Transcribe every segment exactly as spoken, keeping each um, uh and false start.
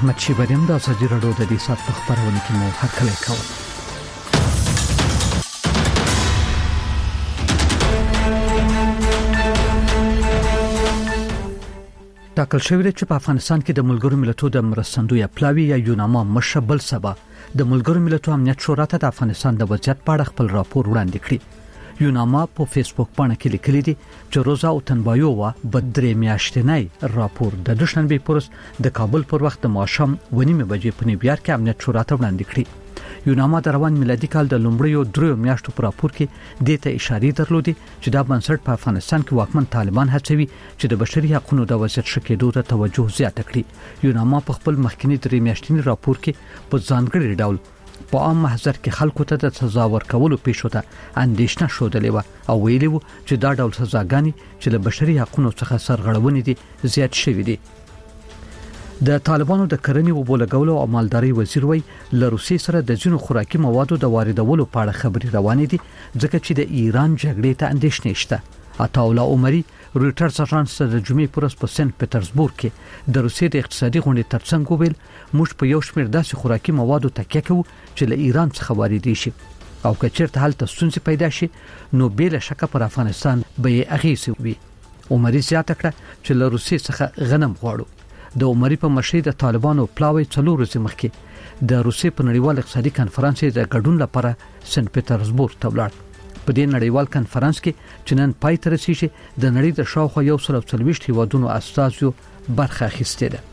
احمد شیبریم د ازادي راډیو د دې سات په خبرونه کې مو هرکلی کوم. ټاکل شوی چې په افغانستان کې د ملګرو ملتونو د مرستندوی پلاوی یا یوناما مشبل سبا د ملګرو ملتونو امنیت شورا ته د افغانستان د وضعیت په اړه خپل راپور وړاندې کړی. یوناما په فیسبوک باندې کې لیکلي دي چې روزا او تنبایووا بدرې میاشتنی راپور د دوشنبه پورس د کابل پر وخت د ماښام ونیمه بجې په نیویارک کې امنیت شورا ته وړاندې کړی. یوناما د روان میلادي کال د لومړیو درو میاشتو پر راپور کې د ته اشاره درلودي چې دا بنسټ په افغانستان کې واکمن طالبان هڅوي چې د بشري حقوقو د وضعیت ښه کېدو ته توجه زیاته کړي. یوناما په خپل مخکنی درې میاشتنی راپور کې په ځانګړي ډول په عام محضر کې خلکو ته د سزا ورکولو پیښو ته اندېښنه شودلې و او ویلي و چې دا ډول سزاګانی چې له بشري حقوقو څخه سرغړونې دي زیات شوې دي. د طالبانو د کرنې او بولګولو او مالداري وزیر وی له روسي سره د ځینو خوراکي موادو د واردولو په اړه خبري روانې دي ځکه چې د ایران جګړې ته اندېښنې شته. عطاالله عمري رويټرز اژانس د جمعې پورس په سنت پټرزبورګ کې د روسي د اقتصادي غونډې ترڅنګ ویل موږ په یو شمېر داسې خوراکي موادو تکیه کوو چې له ایران څخه واردې شي او که چیرته هلته ستونزې پیدا شي نو بلا شک پر افغانستان به یې اغیزه وي. عمري زیاته کړه چې له روسي څخه غنم غواړو. د عمري په مشرۍ د طالبانو پلاوی څلور ورځې مخکې د روسي په نړیوال اقتصادي کانفرنس د ګډون لپاره سنت پټرزبورګ ته ولاړ. په دې نړیوال کانفرنس کې چې نن پای ته رسیږي د نړۍ د شاوخوا یو سل او څلوېښت هیوادونو استازو برخه اخیستې ده.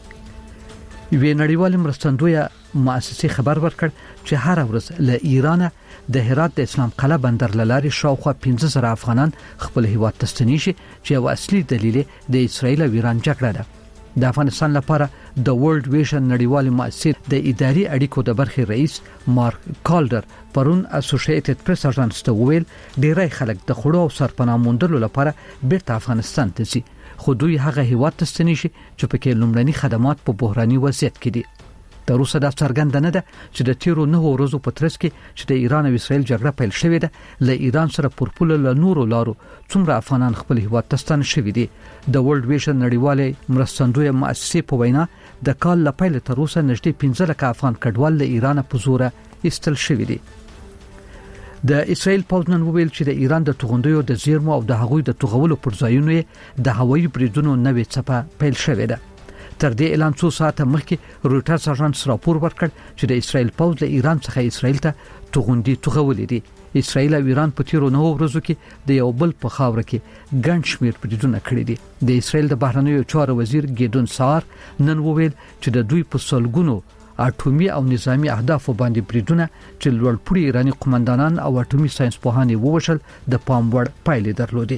یوه نړیوال مرستندوی مؤسسه خبر ورکړ چې هر ورځ له ایران د هرات د اسلام قلعه بندر لاري شاوخوا پنځه زره افغانان خپل هیواد ته ستنیږي چې یو اصلي دلیل د اسرایل او ایران جګړه ده. د افغانستان لپاره د ورلد ویژن نړیوال مؤسسه د اداري اړیکو د برخې رئیس مارک کالډر پرون اسوسییټډ پریس اژانس ته ویل ډیری خلک د خړو او سرپناه موندلو لپاره بیرته افغانستان ته ځي خو دوی هغه هیواد ته ستنیږي چې پکې لومړني خدمات په بحراني وضعیت کې دي. تر اوسه دا څرګنده نه ده چې د تیرو نه ورځو په ترڅ کې چې د ایران او اسرایل جګړه پیل شوې ده له ایران سره پر پول له نورو لارو څومره افغانان خپل هیواد ته ستانه شوي دي. د ورلد ویژن نړیواله مرستندوی مؤسسه په وینا د کال لپاره تر اوسه نږدې پنځه لک افغان کډوال له ایران په زوره ایستل شوي دي. د اسرایل پوځنن ویل چې د ایران د توغندیو د زیرمو او د هغوی د توغولو پر ځایونو د هوایي بریدونو نوې څپه پیل شوې ده. تر دې اعلان څو ساعته مخکې رويټرز اژانس راپور ورکړ چې د اسرایل پوځ له ایران څخه اسرایل ته توغندي توغولې دي. اسرایل او ایران په تیرو نو ورځو کې د یو بل په خاور کې ګڼ شمېر بریدونه کړي دي. د اسرایل د بهرنیو چارو وزیر ګیدون سار نن وویل چې د دوی په سلګونو اټومي او نظامی اهداف باندې بریدونه چې لوړپوړي ایرانی قومندانان او اټومي ساينس پوهان ووشل د پام وړ پایلې درلودې.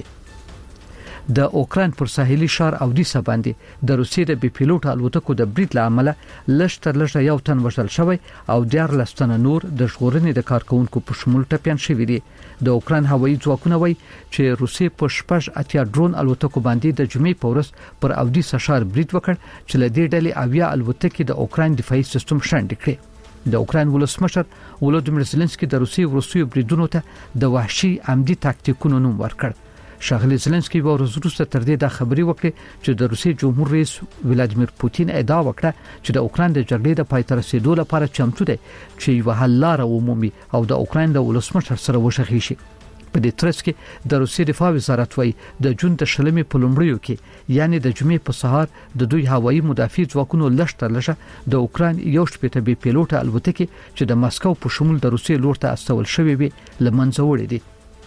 د اوکران پر ساحلي ښار اودیسا باندې د روسیې د بي پيلوټ الوتکو د برید لامل لږ تر لږه یو تن وژل شوی او ډیر لستنه نور د ژغورنې د کارکونکو په شمول ټپيان شوی دي. د اوکران هوایي ځواکونه وایي چې روسیې په شپږ اتیا ډرون الوتکو باندې د جمعې په ورځ پر اودیسا ښار برید وکړ چې له دې ډلې اویا الوتکې د اوکران دفاعي سیستم شاندې کړې. د اوکران ولسمشر ولودیمیر زيلنسکي د روسیې ورسوي بریدونو ته د وحشي عمدي تاکتیکونو نوم ورکړ. شاغلی زيلنسکي به وروسته تر دې د خبري وکړي چې د روسي جمهور رئیس ولادیمیر پوتین ادعا وکړه چې د اوکران د جګړې د پای ته رسیدو لپاره چمتو دی چې یو حل لار عمومي او د اوکران د ولسمشر سره وشخي شي. په دې ترڅ کې د روسي دفاع وزارت وايي د جون د شلمې په لومړیو کې یعنی د جمعې په سهار د دوی هوایي مدافع ځواکونو لښتر لشه د اوکران یو شپږ بي پيلوټ الوتکې چې د مسکو په شمول د روسي لور ته استول شوې وي لمنځه وړي دي.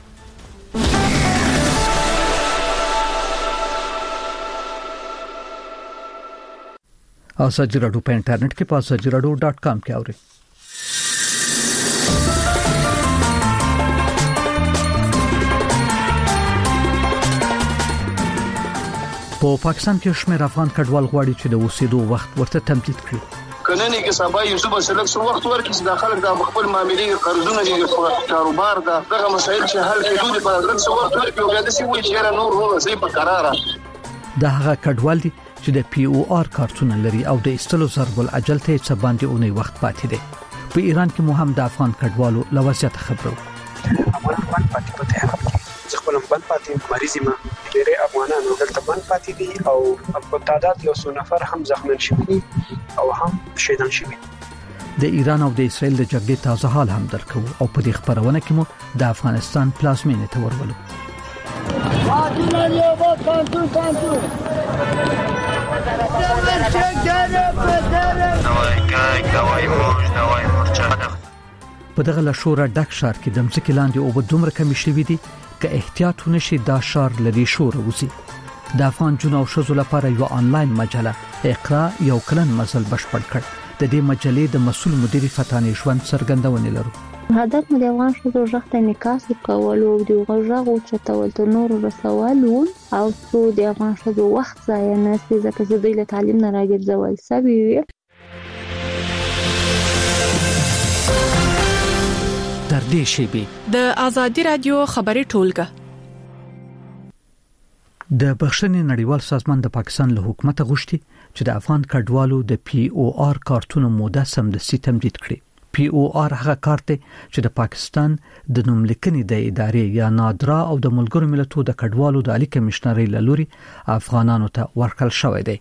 ازادي راډیو په انټرنیټ کې په ازادي راډیو ډاټ کام کې اورئ. په پاکستان کې شمېر افغان کډوال غواړي چې د اوسېدو وخت ورته تمدید کړي. کننه کې سبا یوسف سلک سو وخت ورکړي چې د خلک د خپل معاملې قرضونه دي کاروبار دا دغه مسایل چې حل کېدو لپاره د څو وخت ورکړي او د سی وی چې نور هو سي په قراره دا هغه کډوال دي چې د پی او آر کارتونه لري او د استلو ضرب العجل ته څه باندې اونۍ وخت پاتې دي. په ایران کې مو هم د افغان کډوالو لوازیت خبرو افغان پاتې په ځکه خپل بند پاتې مریض ما ډېر افغانانو دلته بند پاتې دي او په تعداد یو څو نفر هم زخمین شوي او هم شهیدان شوي. د ایران او د اسرائیل د جګړې تازه حال هم درکو او په دې خبرونه کې مو د افغانستان پلازمینې ته ورولو. په دغه لشوره ډک ښار کې د ځمکې لاندې اوبه دومره کمې شوې دي چې احتیاط ونشي دا ښار لري شور وځي. د افغان جنو او شذو لپاره یو آنلاین مجله اقرا یو کلن مزل بشپړ کړ. د دې مجلې د مسؤل مدیر فتانې ژوند څرګندونه لرو. هدف مو د افغان شذو ژغ ته انعکاس کول او د ژغ او چتول تر نور رسول او څو د افغان شذو وخت ضایع نه شي ځکه چې دوی له تعلیم نه راګرځول سوي وي. تر دې شی د آزادي رادیو خبري ټولګه د بخښنې نړیوال سازمان د پاکستان له حکومت غوښتي چې د افغان کډوالو د پی او آر کارتونو موده سمدستي تمدید کړي. پی او آر هغه کارت دی چې د پاکستان د نوملیکنې د ادارې یا نادرا او د ملګرو ملتونو د کډوالو د عالی کمشنرۍ لوري افغانانو ته ورکړل شوی دی.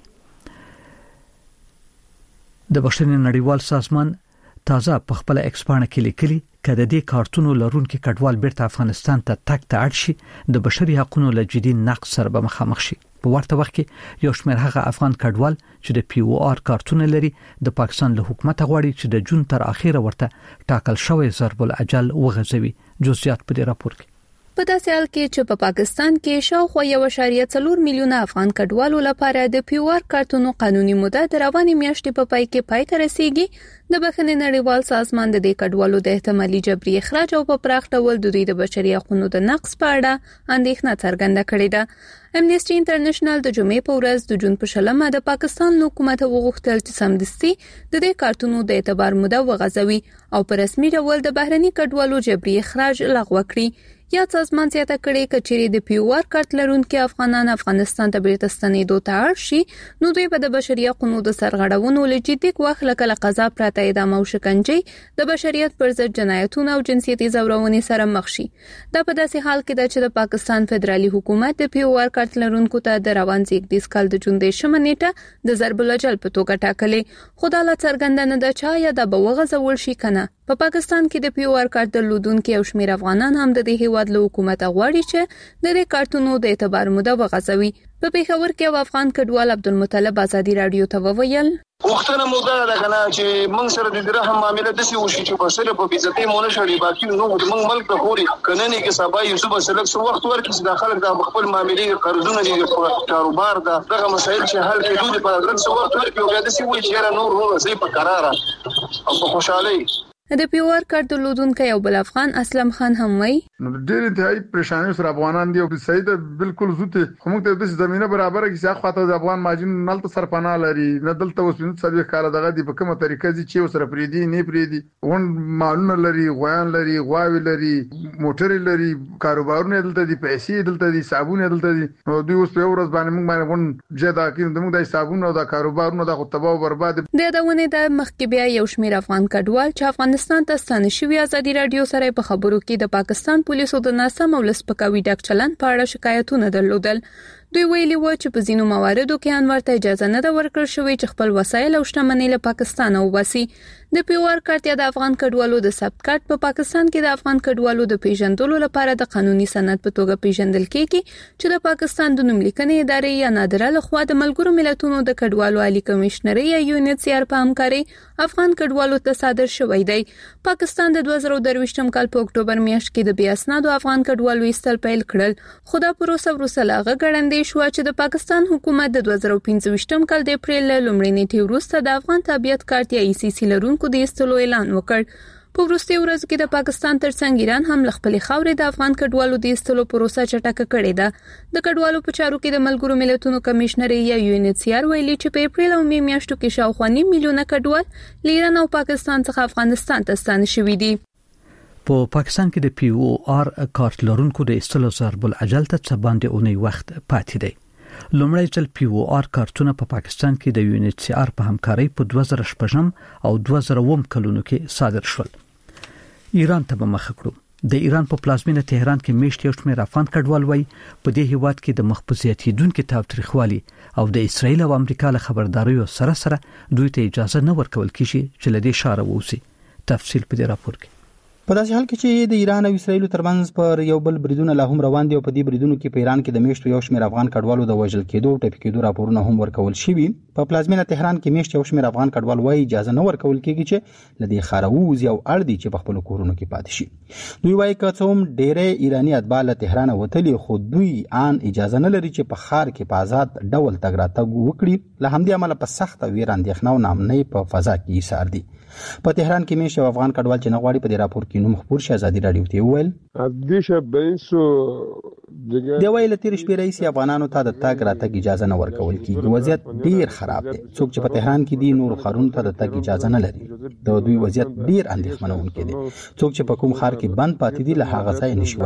د بخښنې نړیوال سازمان تازه په خپل ایکسپانه کې لیکلي کله د کارتونو لرونکو کډوال بیرته افغانستان ته تک ته اړ شي د بشري حقوقو له جدي نقض سره به مخامخ شي. په ورته وخت کې یو شمېر هغه افغان کډوال چې د پی او آر کارتونه لري د پاکستان له حکومت غواړي چې د جون تر اخیره ورته ټاکل شوی ضرب الاجل وغځوي. جزئیات په دې راپور کې. په داسې حال کې چې په پاکستان کې شاوخوا یو اعشاریه څلور میلیونه افغان کډوالو لپاره د پی او آر کارتونو قانوني موده د روانې میاشتې په پای کې پای ته رسیدي، د بخښنې نړیوال سازمان د دې کډوالو د احتمالي جبري اخراج او په پراخ ډول د دوی د بشري حقوقو د نقض په اړه اندېښنه څرګنده کړې ده. امنیسټي انټرنیشنل د جمعې په ورځ د جون په شلمه د پاکستان حکومت وغوښتل چې سمدستي د دې کارتونو د اعتبار موده وغځوي او په رسمي ډول د بهرني کډوالو جبري اخراج لغوه کړي. یا سازمان زیاته کړي کچېری د پی او آر کارت لرونکو افغانان افغانستان ته بیرته ستنېدو ته اړ شي نو دوی به د بشري حقوقو د سرغړونو لجدي وخت لکه قضا پراته اعدام او شکنجه د بشریت پر ضد جنایتونو او جنسیتي زورونې سره مخ شي. دا په داسې حال کې ده چې د پاکستان فدرالي حکومت د پی او آر کارت لرونکو ته د روان زیږدیز کال د جون دیشمه نیټه د ضرب الاجل په توګه ټاکلې. خو دا لا څرګنده نه ده چې یا د بوغځول شي کنه. په پاکستان کې د پی او آر کارت درلودونکو او شمیر افغانان هم د دې هیواد له حکومت غواړي چې د دې کارتونو د اعتبار موده وغځوي. په پیښور کې یو افغان کډوال عبدالمطلب آزادي رادیو ته وویل وختونه مو دا ده کنه چې موږ سره د درهم معاملې د سی وشي چې په سره په بیزتي مونږ شړې باقي نو موږ ملک ته خوري کنه نه کې سبا یوسف سلک سو وخت ورکې چې داخله د خپل معاملې قرضونه دي په کاروبار دا دغه مسایل چې حل کېدو د په درک سو وخت ورکې او بیا د سی وشي چې نور هو زی په قرار او په خوشحالي. د پی او آر کارت درلودونکو یو بل افغان اسلم خان هم وایي ډېر انتهایی پریشانی سره افغانان دي او صحیح ده بالکل زوته هم ته د زمينه برابر کې ځکه خاطر د افغان ماجن نلته سر پناه لري نه دلته وسپین څلوي کال دغه دی په کومه طریقه دي چې سره پریدي نه پریدي ون مالونه لري غوان لري غواوی لري موټر لري کاروبارونه دلته دي پیسې دلته دي صابون دلته دي نو دوی اوس په ورځ باندې موږ باندې ون جدا کې موږ د صابون او د کاروبارونو د خطبه او برباد د دونه د مخکې بیا یو شمیر افغان کډوال چې افغانستان ته ستنه شوی ازادي رادیو سره په خبرو کې د پاکستان پولیسو د ناسم او لسپکاوي ډک چلن په اړه شکایتونه درلودل. دوی ویلي و چې په ځینو مواردو کې انور ته اجازه نه ده ورکړل شوې چې خپل وسایل او شتمنۍ له پاکستان وباسي. د پی او آر کارت یا د افغان کډوالو د ثبت کارت په پاکستان کې د افغان کډوالو د پیژندلو لپاره د قانوني سند په توګه پیژندل کیږي چې د پاکستان د نوملیکنې ادارې یا نادره لخوا د ملګرو ملتونو د کډوالو عالی کمشنرۍ یا یو ان ایچ سی آر په همکاري افغان کډوالو ته صادر شوی دی. پاکستان د دوه زره درویشتم کال په اکتوبر میاشت کې د بیا اسنادو افغان کډوالو ایستل پیل کړل. خو دا پروسه وروسته لاغه ګړندې شو چې د پاکستان حکومت د دوه زره پنځه کال د اپریل لومړۍ نیټې وروسته د افغان تابعیت کارت یا ای سی سی لرونکو د ایستلو اعلان وکړ. په وروستي ورځ کې د پاکستان ترڅنګ ایران هم خپل خاورې د افغان کډوالو د ایستلو پروسه چټکه کړې ده. د کډوالو په چارو کې د ملګرو ملتونو کمشنري یا یو ان ایچ سی آر ویلي چې په اپریل او می میاشتو کې شاوخوا نیم میلیونه کډوال ایران او پاکستان څخه افغانستان ته ستانه شوي دي. په پاکستان کې د پی او آر کارت لرونکو د ایستلو ضرب الاجل ته څه باندې اونۍ وخت پاتې دی. لومړی ځل پی او آر کارتونه په پا پاکستان کې د یو ان ایچ سی آر په همکارۍ په دوه زره شپږم او دوه زره اووه کلونو کې صادر شول. ایران ته به مخ کړو. د ایران په پلازمینه تهران کې میشت یو شمېر افغان کډوال وای په دې هیواد کې د مخبوزیتیدونکو تاوتریخوالي او د اسرایل او امریکا له خبرداريو سره سره دوی ته اجازه نه ورکول کیږي چې لدې شاره ووسی. تفصیل په دې راپور کې. په داسې حال کې چې د ایران او اسرایل ترمنځ پر یو بل بریدونه لا هم روان دي او په دې بریدونو کې په ایران کې د میشتو یو شمېر افغان کډوالو د وژل کېدو او ټپي کېدو راپورونه هم ورکول شوي. په پلازمینه تهران کې میشت یو شمېر افغان کډوال وايي اجازه نه ورکول کېږي چې لدې خارووز یو اړ دي چې په خپل کورونو کې پاتې شي. دوی وايي که څوم ډېرې ایرانی اتباع له تهران وتلي خو دوی آن اجازه نه لري چې په ښار کې په آزاد ډول تګ راتګ وکړي. له همدې امله په سخته ویره اندېښنه او ناامنۍ په فضا کې ایسار دي. په تهران کې میشت یو افغان کډوال چې نغواړي په دې راپور کې نوم خبر شي ازادي رادیو ته ویل دی ویل تیر شپې رئیس افغانانو ته د تګ راتګ اجازه نه ورکول کیږي. وضعیت ډیر خراب دی. څوک چې په تهران کې دي نور خارون ته د تګ اجازه نه لري. د دوی وضعیت ډیر اندېښمنونکی دی. څوک چې په کوم خار کې بند پاتې دي له هغه ځای نشي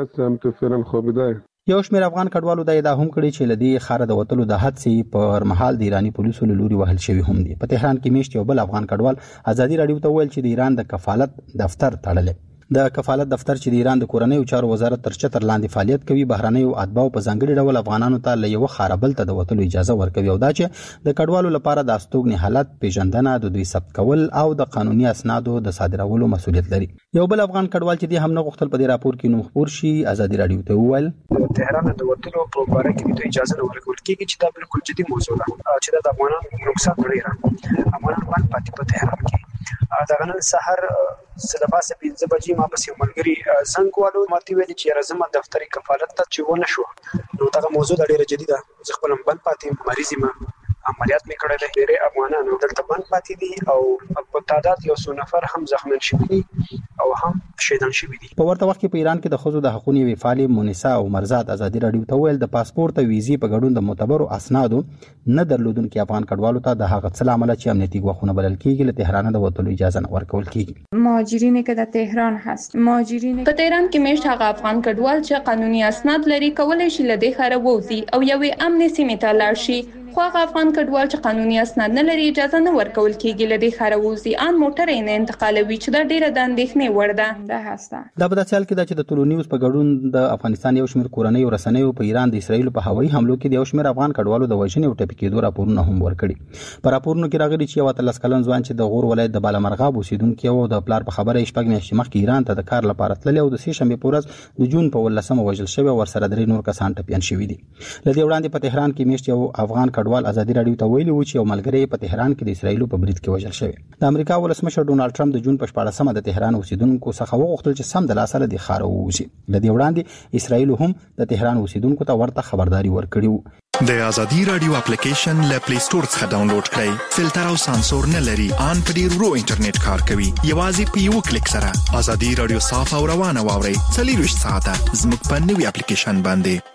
وتلی. یو شمېر افغان کډوالو د ادعا هم کړی چې لدی خار د وتلو د حادثې پر مهال د ایرانی پولیسو له لوري وهل شوی هم دي. په تهران کې میشت یو بل افغان کډوال ازادي رادیو ته ویل چې د ایران د کفالت دفتر تړلې. د کفالت دفتر چې د ایران د کورنیو چارو وزارت تر چتر لاندې فعالیت کوي بهرنیو اتباع په ځانګړي ډول افغانانو ته له یو خاربل ته د وتلو اجازه ورکوي او دا چې د کډوالو لپاره د استوګنې حالت پیژندنه د دوی ثبت کول او د قانوني اسنادو د صادرولو مسؤلیت لري. یو بل افغان کډوال چې د هم نه غوښتل په دې راپور کې نوم خبر شي ازادي رادیو ته وویل تهران د وتلو په اړه کې د اجازه نه ورکول کېږي چې دا بالکل جدي موضوع ده چې د افغانانو نقصان لري. افغانان باندې پاتې په تهران کې دا غنن سحر سلباسه پنځه بجې ما پسې ملګری زنګ والو ماته ویل چې رزمه دفتري کفالت ته چې ونه شو نو دا موضوع ډیره جدي ده. زه خپل بند پاتې مریض ما عملیات مې کړل. ډېر افغانانو دلته بند پاتې دي او په تعداد یو څو نفر هم زخمین شوي دي او هم شهیدان شوي دي. په ورته وخت کې په ایران کې د ښځو د حقوقو یوې فعالې مونیسا او مرزاد ازادي رادیو ته ویل د پاسپورت او ویزې په ګډون د معتبرو اسنادو نه درلودونکو افغان کډوالو ته د هغه څه عمله چې امنیتي ګواښونه بلل کېږي له تهران د وتلو اجازه نه ورکول کېږي. مهاجرینی که در تهران هست مهاجرین په تهران کې میشت هغه افغان کډوال چې قانوني اسناد لري کولای شي له دې خاره ووځي او یوې امن سیمې ته لاړ شي. خو هغه افغان کډوال چې قانوني اسناد نه لري اجازه نه ورکول کېږي له دې خاره ووځي. ان موټر یې نه انتقالوي چې دا ډیره د اندېښنې وړ ده. دا په داسې حال کې ده چې د ټولو نیوز په ګډون د افغانستان یو شمېر کورنۍ او رسنیو په ایران د اسرایل په هوایي حملو کې د یو شمېر افغان کډوالو د وژنې او ټپي کېدو راپورونه هم ورکړي. په راپورونو کې راغلي چې یو اتلس کلن ځوان چې د غور ولایت د بالامرغاب اوسیدونکی او د پلار په خبره شپږ میاشتې مخکې ایران ته د کار لپاره تللی او د سې شنبې په ورځ د جون په ولسمه وژل شوی او ورسره درې نور کسان ټپیان شوي دي. له دې وړاندې په تهران کې میشت یو افغان کډوال ازادي رادیو ته ویلي و چې یو ملګری په تهران کې د اسرایل په برید کې وژل شوی. د امریکا ولسمشر ډونالد ټرمپ د جون په شپاړسمه د تهران اوسیدونکو څخه وغوښتل چې سم د لاسه د خارو ووځي. له دې وړاندې اسرایل هم د تهران اوسیدونکو ته ورته خبرداري ورکړي وو. د ازادي رادیو اپلیکیشن له پلی سٹور څخه ډاونلوډ کړئ. فلټر او سانسور نه لري. ان په ډیر ورو انټرنیټ کار کوي. یوازې په یو کلیک سره ازادي رادیو صاف او روانه واورئ. څلور ساعته زموږ په نوي اپلیکیشن باندې.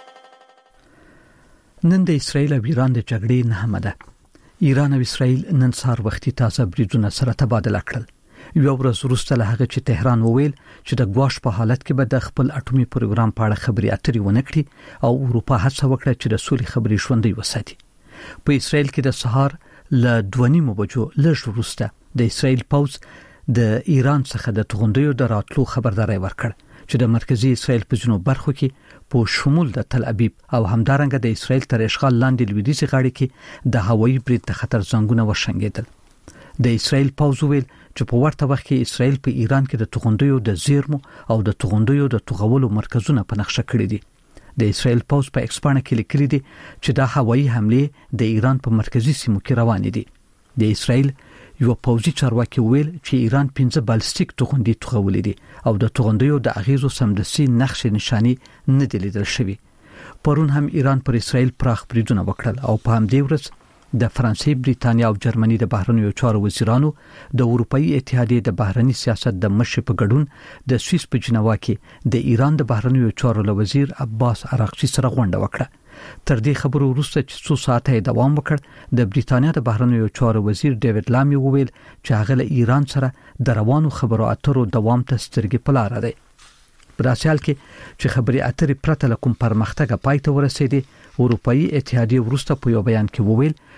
نن د اسرایل او ایران د جګړې نهمه ده. ایران او اسرایل نن سهار وختي تازه بریدونه سره تبادله کړل. یو ورځ وروسته له هغه چې تهران وویل چې د ګواښ په حالت کې به د خپل اټومي پروګرام په اړه خبرې اترې ونه کړي او اروپا هڅه وکړه چې د سولې خبرې ژوندۍ وساتي. په اسرایل کې د سهار له دوه نیمو بجو لږ وروسته د اسرایل پوځ د ایران څخه د توغندیو د راتلو خبرداري ورکړ چې د مرکزی اسرایل په جنوب برخو کې په شمول د تل ابیب او همدارنګه د اسرایل تر اشغال لاندې لویدیځ غاړي کې د هوایي برید د خطر زنګونه وشنګیدل. د اسرایل پوځ ویل چې په ورته وخت کې اسرایل په ایران کې د توغندیو د زیرمو او د توغندیو د توغولو مرکزونه په نقشه کړی دي. د اسرایل پوځ په ایکسپانه کې لیکلي دي چې دا هوایي حمله د ایران په مرکزی سیمو کې روانې دي. د اسرایل یو پوځي چارواکي ویل چې ایران پنځه بالستیک توغندي توغولې دي او د توغندیو د اغیزو سمدستي نقش نشانی نه دي لیدل شوی. پرون هم ایران پر اسرایل پراخ بریدونه وکړل او په همدې ورځ د فرانسې، بریتانیا او جرمني د بهرنیو چارو وزیرانو د اروپאי اتحادیې د بهرنی سیاست د مشر په ګډون د سویس په جنیوا کې د ایران د بهرنیو چارو وزیر عباس عراقچی سره غونډه وکړه. تر دې خبرو وروسته چې څو ساعته دوام وکړ د بریتانیا د بهرنیو چارو وزیر ډیوډ لامي وویل چې هغه له ایران سره د روانو خبرو اترو دوام ته سترګې په لار دی. په داسې حال کې چې خبرې اترې پرته له کوم پرمختګه پای ته ورسېدې، اروپאי اتحادیې وروسته په یو بیان کې وویل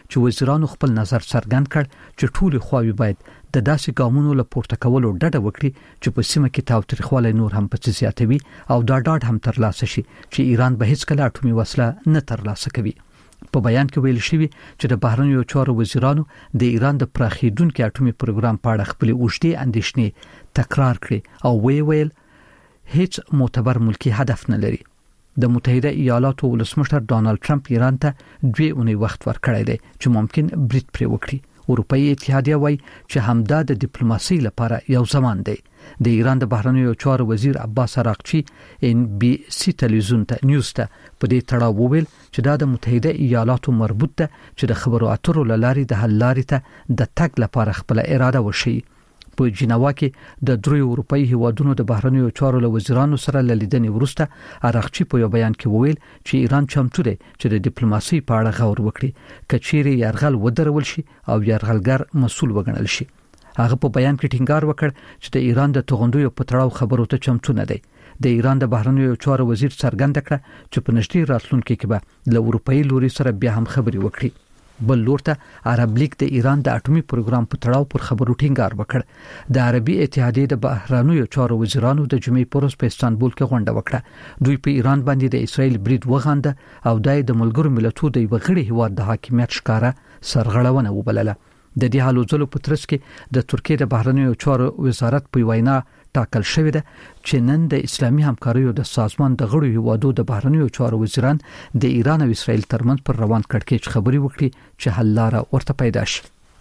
چې وزیرانو خپل نظر څرګند کړ چې ټول خواوی باید د داسې ګامونو له پورته کولو ډډه وکړي چې په سیمه کې تاوتریخوالی نور هم په زیاتوي او دا ډاډ هم ترلاسه شي چې ایران به هیڅ کله اټومي وسله نه ترلاسه کوي. په بیان کې ویل شوی چې د بهرنیو چارو وزیرانو د ایران د پراخیدونکو اټومي پروګرام په اړه خپل اوږدې اندېښنې تکرار کړې او وی ویل هیڅ معتبر ملکی هدف نه لري. د متحده ایالاتو ولسمشر ډانلډ ټرمپ ایران ته دوه اونۍ وخت ورکړی دی چې ممکن برید پرې وکړي. اروپאי اتحادیه وایي چې همدا د ډیپلوماسي لپاره یو زمان دی. د ایران د بهرنیو چارو وزیر عباس عراقچی ان بي سي تلویزیون ته نیوز ته په دې تړاو وویل چې دا د متحده ایالاتو مربوط ده چې د خبرو اترو لاري د حل لاري ته د تګ لپاره خپل اراده وشي. په جنیوا کې د درې اروپאי هیوادونو د بهرنیو چارو له وزیرانو سره لیدنې وروسته عراقچی په یو بیان کې وویل چې ایران چمتو دی چې د ډیپلوماسي په اړه غور وکړي کچېری یرغل ودرول شي او یرغلګر مسؤل وګڼل شي. هغه په بیان کې ټینګار وکړ چې د ایران د توغندوی په تړاو خبرو ته چمتو نه دی. د ایران د بهرنیو چارو وزیر څرګند کړ چې په نږدې راتلونکي کې به له اروپאי لوري سره بیا هم خبري وکړي. بل لورته عرب لیگ د ایران د اټومي پروګرام په تړاو پر خبرو ټینګار وکړ. د عربي اتحادیې د بهرنیو چارو وزیرانو د جمعې پر ورځ په استانبول کې غونډه وکړه. دوی په ایران باندې د اسرائیل برید وغانده او د ملګرو ملتونو د وغړي هیواد د حاکمیت ښکارا سرغړونه وبلله. د دې حالو ځلو په ترڅ کې د ترکیه د بهرنیو چارو وزارت په وینا ټاکل شوې ده چې نن د اسلامي همکاریو د سازمان د غړو هیوادو د بهرنیو چارو وزیران د ایران او اسرائیل ترمنځ پر روان کړکېچ خبري وکړي چې حل لاره ورته پیدا شي.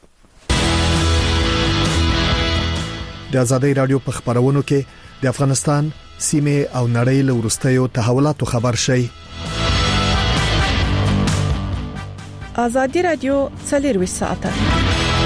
د آزادۍ رادیو په خبرونو کې د افغانستان سیمه او نړۍ له ورستیو تحولاتو خبر شي. آزادۍ رادیو څلور ساعته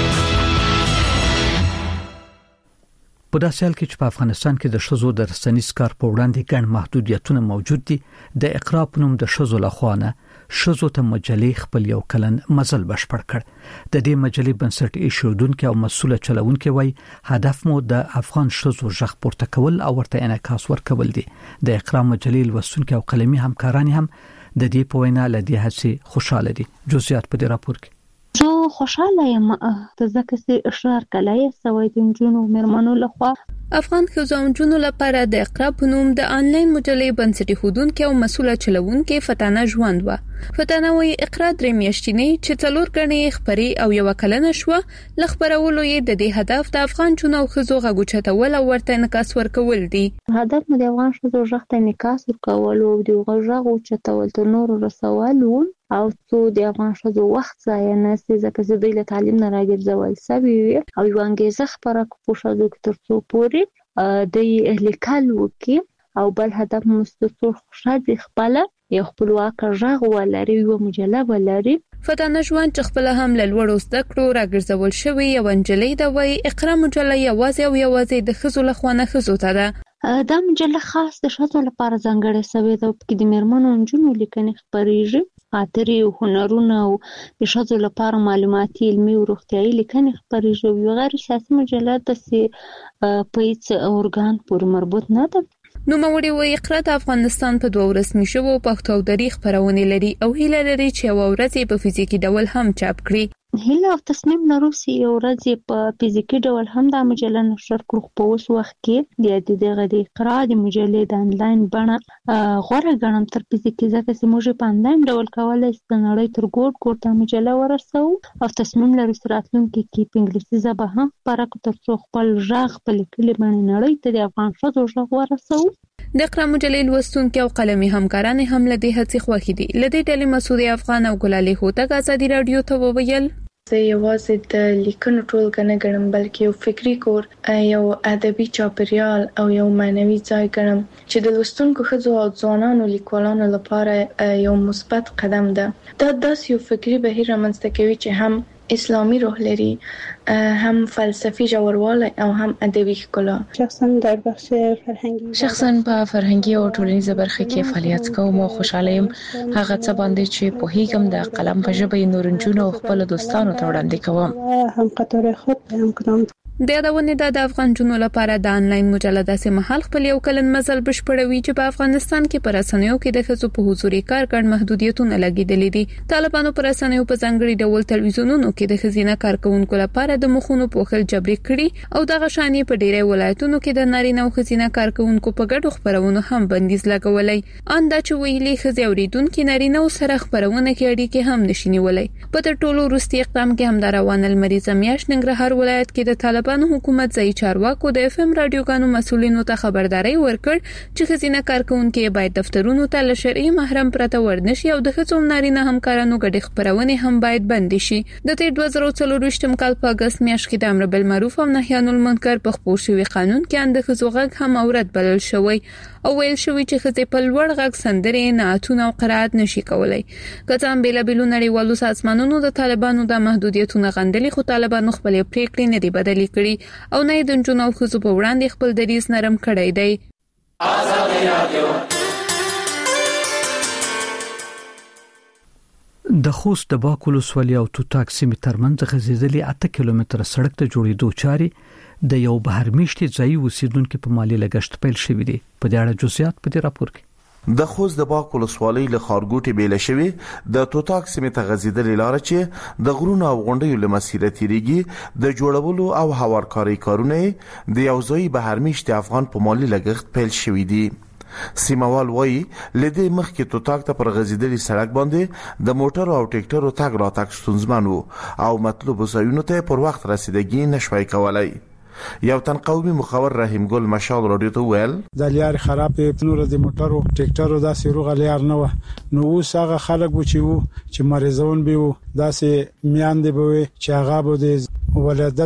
په داسې حال کې چې په افغانستان کې د شذو د رسنیز کار په وړاندې ګڼ محدودیتونه موجود دي، د اقرا په نوم د شذو لخوانه شذو ته مجلې خپل یو کلن مزل بشپړ کړ. د دې مجلې بنسټ ایښودونکو او مسؤل چلوونکو وایي هدف مو د افغان شذو ژغ پورته کول او ورته انعکاس ورکول دي. د اقرا مجلې لوستونکو او قلمي همکاران هم د دې په وینا لدی هڅه خوشاله دي. جزئیات په دې راپور کې زه خوشاله یم ته ځکه چې اشرار کلای سوي د جنونو مرمنو لخوا افغان ښځو او نجونو لپاره د اقرا په نوم د انلاین مجلې بنسټ ایښودونکو او مسؤل چلوونکو فتانه ژوند و. فتانه وی اقرا درې میاشتنې چې څلور غنې خبري او یو کلنه شو لخبرولو یې د دې هدف د افغان جنونو او ښځو غوږ چتول او ورته انعکاس ورکول دي. هدف مو د افغان ښځو ژغ ته انعکاس ورکول او د غوږ چتول تر نور رسول او څو د افغان ښځو وخت ځای نه سي ځکه چې دوی له تعلیم نه راګرځول سوي او یو انګیزه خبره کو ښځو تر څو پوري د لیکل وکي او بل هدف مستقل خوشاله خپل یو خپلواک ژغ ولري یو مجله ولري. فتانه ژوند چې خپل هم له لوړو زده کړو راګرځول شوی یو انجلۍ د وای اقرا مجله یوازې او یوازې د ښځو لخوا نه ښځو ته ده. دا مجله خاص د ښځو لپاره ځانګړې شوې ده چې د میرمنو انجونو لیکنې خبريږي خاطري او هنرونه او د ښځو لپاره معلوماتي علمي او روغتيایي لیکنې خبريږي. یو غیر سیاسي مجله د سي پېڅ اورګان پورې مربوط نه ده. نو موري وی اقرا د افغانستان په دوه رسمي شوو پښتو دري خبرونه لري او هیله لري چې یو ورځ په فزیکی ډول هم چاپ کړي. هیله او تصمیم لرو چې یو ورځ په فزیکی ډول هم د مجله نشر کړو. په اوس وخت کې د دې غدي اقرا د مجلې د انلاین بڼه غوړه غنم تر فزیکی ځکه چې موږ په انلاین ډول کولای شو د نړۍ تر ګوټ ګوټ د مجله ورسو او تصمیم لرو چې راتلونکي کې په انګلیسي ژبه هم پرک تر څو خپل ژغ په لیکلي باندې نړۍ ته د افغان ښځو ژغ ورسو. د اقرا مجلې لوستونکو او قلمي همکاران هم له دې هڅې خوښ دي. لدې ډلې مسعود افغان او ګلالي هوتک آزادي رادیو ته وویل زه یوازې د لیکنو ټولګه نه ګڼم بلکې یو فکری کور یو ادبي چاپیریال او یو معنوي ځای ګڼم چې د لوستونکو ښځو او ځوانانو لیکوالانو لپاره یو مثبت قدم ده. دا داسې یو فکری بهیر رامنځته کوي چې هم اسلامي روح لري هم فلسفي ژوروالی او هم ادبي ښکلا. شخصا در بخش فرهنګي شخصا په فرهنګي او ټولنیزه برخه کې فعالیت کوم او خوشاله یم هغه څه باندې چې په هیګم د قلم په ژبه نورنجونو او خپل دوستانو ته وړاندې کوم. هم قطار خود هم کدام د یادونې د افغان جنو لپاره د انلاین مجله داسې محل خپل یو کلن مزل بشپړوي چې په افغانستان کې پر رسنیو کې د ښځو په حضوري کار ګڼ محدودیتونه لګیدلې دي. طالبانو پر رسنیو په ځانګړي ډول تلویزیونونو کې د ښځینه کارکونکو لپاره د مخونو پوښل جبري کړي او دغه شانې په ډیری ولایتونو کې د نارینه او ښځینه کارکونکو په ګډو خبرونو هم بندیز لګولې. ان دا چې ویلي ښځې اوریدونکو نارینه سره خبرونه کې اړیکې هم نشي نیولې. په تر ټولو وروستي اقدام کې هم د روان المریزه میاشت ننګرهار ولایت کې د طالبانو حکومت ځای چارواکو د اف ام رادیوګانو مسؤلینو ته خبرداري ورکړ چې ښځینه کارکونکو باید دفترونو ته له شرعي محرم پرته ورنشي او د ښځو نارینه همکارانو ګډ خبرونه هم باید بند شي. د تیر دوه زره څلورویشتم کال په اگست میاشت کې د امر بالمعروف او نهي عن المنکر په خپور شوی قانون کې اند ښځو غږ هم اورد بلل شوی او ویل شوی چې ښځې په لوړ غږ سندرې نعتونه او قرائت نشي کولای. کله بیل بیلو نړیوالو سازمانونو د طالبانو د محدودیتونو غندلي خو طالبانو خپل پریکړې نه دی بدلې کړي او نه د جنونو او ښځو په وړاندې خپل دریځ نرم کړی دی. آزادي رادیو د خوست د باک ولسوالۍ او توتاک سیمې ترمنځ غځېدلې اته کیلومتره سړک ته جوړېدو چارې د یو بهرمیشتي ځای اوسیدونکو په مالی لګښت پیل شوې دي. په دې اړه جزئیات په دې راپور کې د خوست د باک ولسوالۍ له خارګوټي بیل شوی د توتاک سیمې ته غځېدلې لار چې د غرونو او غونډیو له مسیره تیریږي د جوړولو او هوارکاري کارونه د یو ځای بهرمیشتي افغان په مالی لګښت پیل شوې دي. سیموال وایي لدې مخکې توتاک ته پر غځېدلې سړک باندې د موټر او ټریکټرو تګ راتګ ستونزمن وو او مطلوب ځایونو ته پر وخت رسیدګي نشوي کولای. یو تن قومي مخور رحیم ګل مشال رادیو ته ویل د لیار خرابې نور د موټرو ټریکټرو داسې روغ لیار نه و نو اوس هغه خلک و چې وو چې مریضون به وو داسې میاندې به چې هغه به د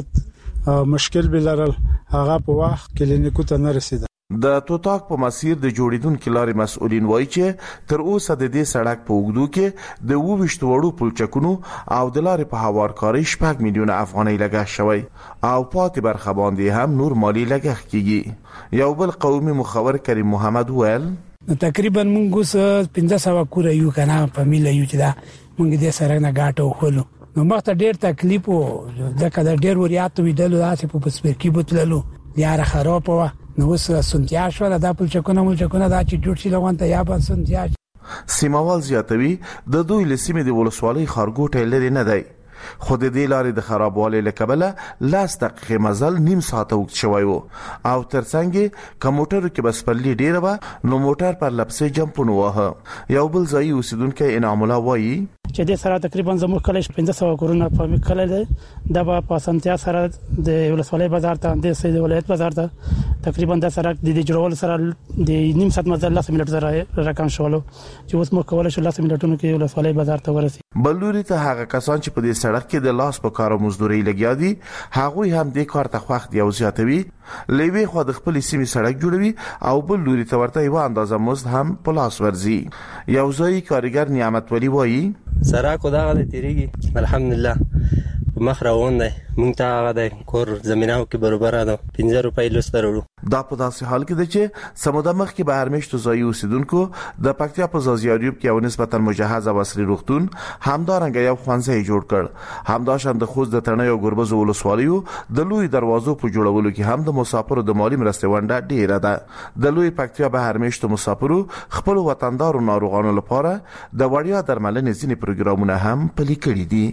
ولادت مشکل به لرل هغه په وخت کلینیکو ته نه رسیدل. د توتاک په مسیر د جوړیدونکو لارې مسؤلین وایي چې تر اوسه د دې سړک په اوږدو کې د وویشت وړو پلچکونو او د لارې په هوارکاري شپږ میلیونه افغانۍ لګښت شوی او پاتې برخه باندې هم نور مالی لګښت کیږي. یو بل قومي مخور کریم محمد ویل تقریبا موږ اوس پنځه سوه کور یو کنه په میله یو چې دا موږ دې سره نه غاټو خلو نو مخته ډیر تکلیف او ځکه دا ډیر وریات ویدلو داسې په سپیرکی بوتللو یاره خراب و نو اوس سنتیا شو دا پل چکونه مول چکونه دا چې جوړ شي لغون ته یا به سنتیا. سیموال زیاتوي د دوی لسیمې د ولسوالۍ خارګوټه لري نه دی خو د دې لارې د خرابوالي لکبله لاس دقیقې مزل نیم ساعت وخت شوی وو او ترڅنګ کمپیوټر کې بس پرلی ډیره و نو موټر پر لپسې جمپونه وه. یو بل ځای اوسیدونکو انعام الله وایي چې د سره تقریبا زموږ کله پنځه سوه کورونه په کله ده د په سنتیا سره د ولسوالۍ بازار ته د سید ولایت بازار ته تقریبا د سره د جوړول سره د نیم ساعت مزل لس منټ سره رقم شولو چې اوس مو کولای شو لس منټونو کې ولسوالۍ بازار ته ورسي. بلوري ته هغه کسان چې په دې سړک کې د لاس په کار مزدوري لګیا دي هغه هم د کار ته وخت یو زیاتوي لوي خو د خپل سیمې سړک جوړوي او بلوري ته ورته یو اندازه مزد هم په لاس ورزي. یو ځای کارګر نعمت ولی وایي سراکو دا غته تیریږي الحمدلله مخ روان دی مونږ ته هغه د کور زميناو کې برابر ده پنځه روپۍ لسترو. دا په داسې حال کې ده چې سموده مخ کې به هرمشت ځای اوسیدونکو د پکتیا په زازیاریوب کې یو نسبتا مجهز او عصري روغتون همدارنګ یو خوانځي جوړ کړ. همداشان د خوست د تڼیو ګربز ولسوالیو د لوی دروازو په جوړولو کې هم د مسافرو د مالی مرستې ونډه ډیره ده. د لوی پکتیا به هرمشت مسافرو خپل وطندارو ناروغانو لپاره د وړیا درملنې ځینې پروګرامونه هم پلي کړي دي.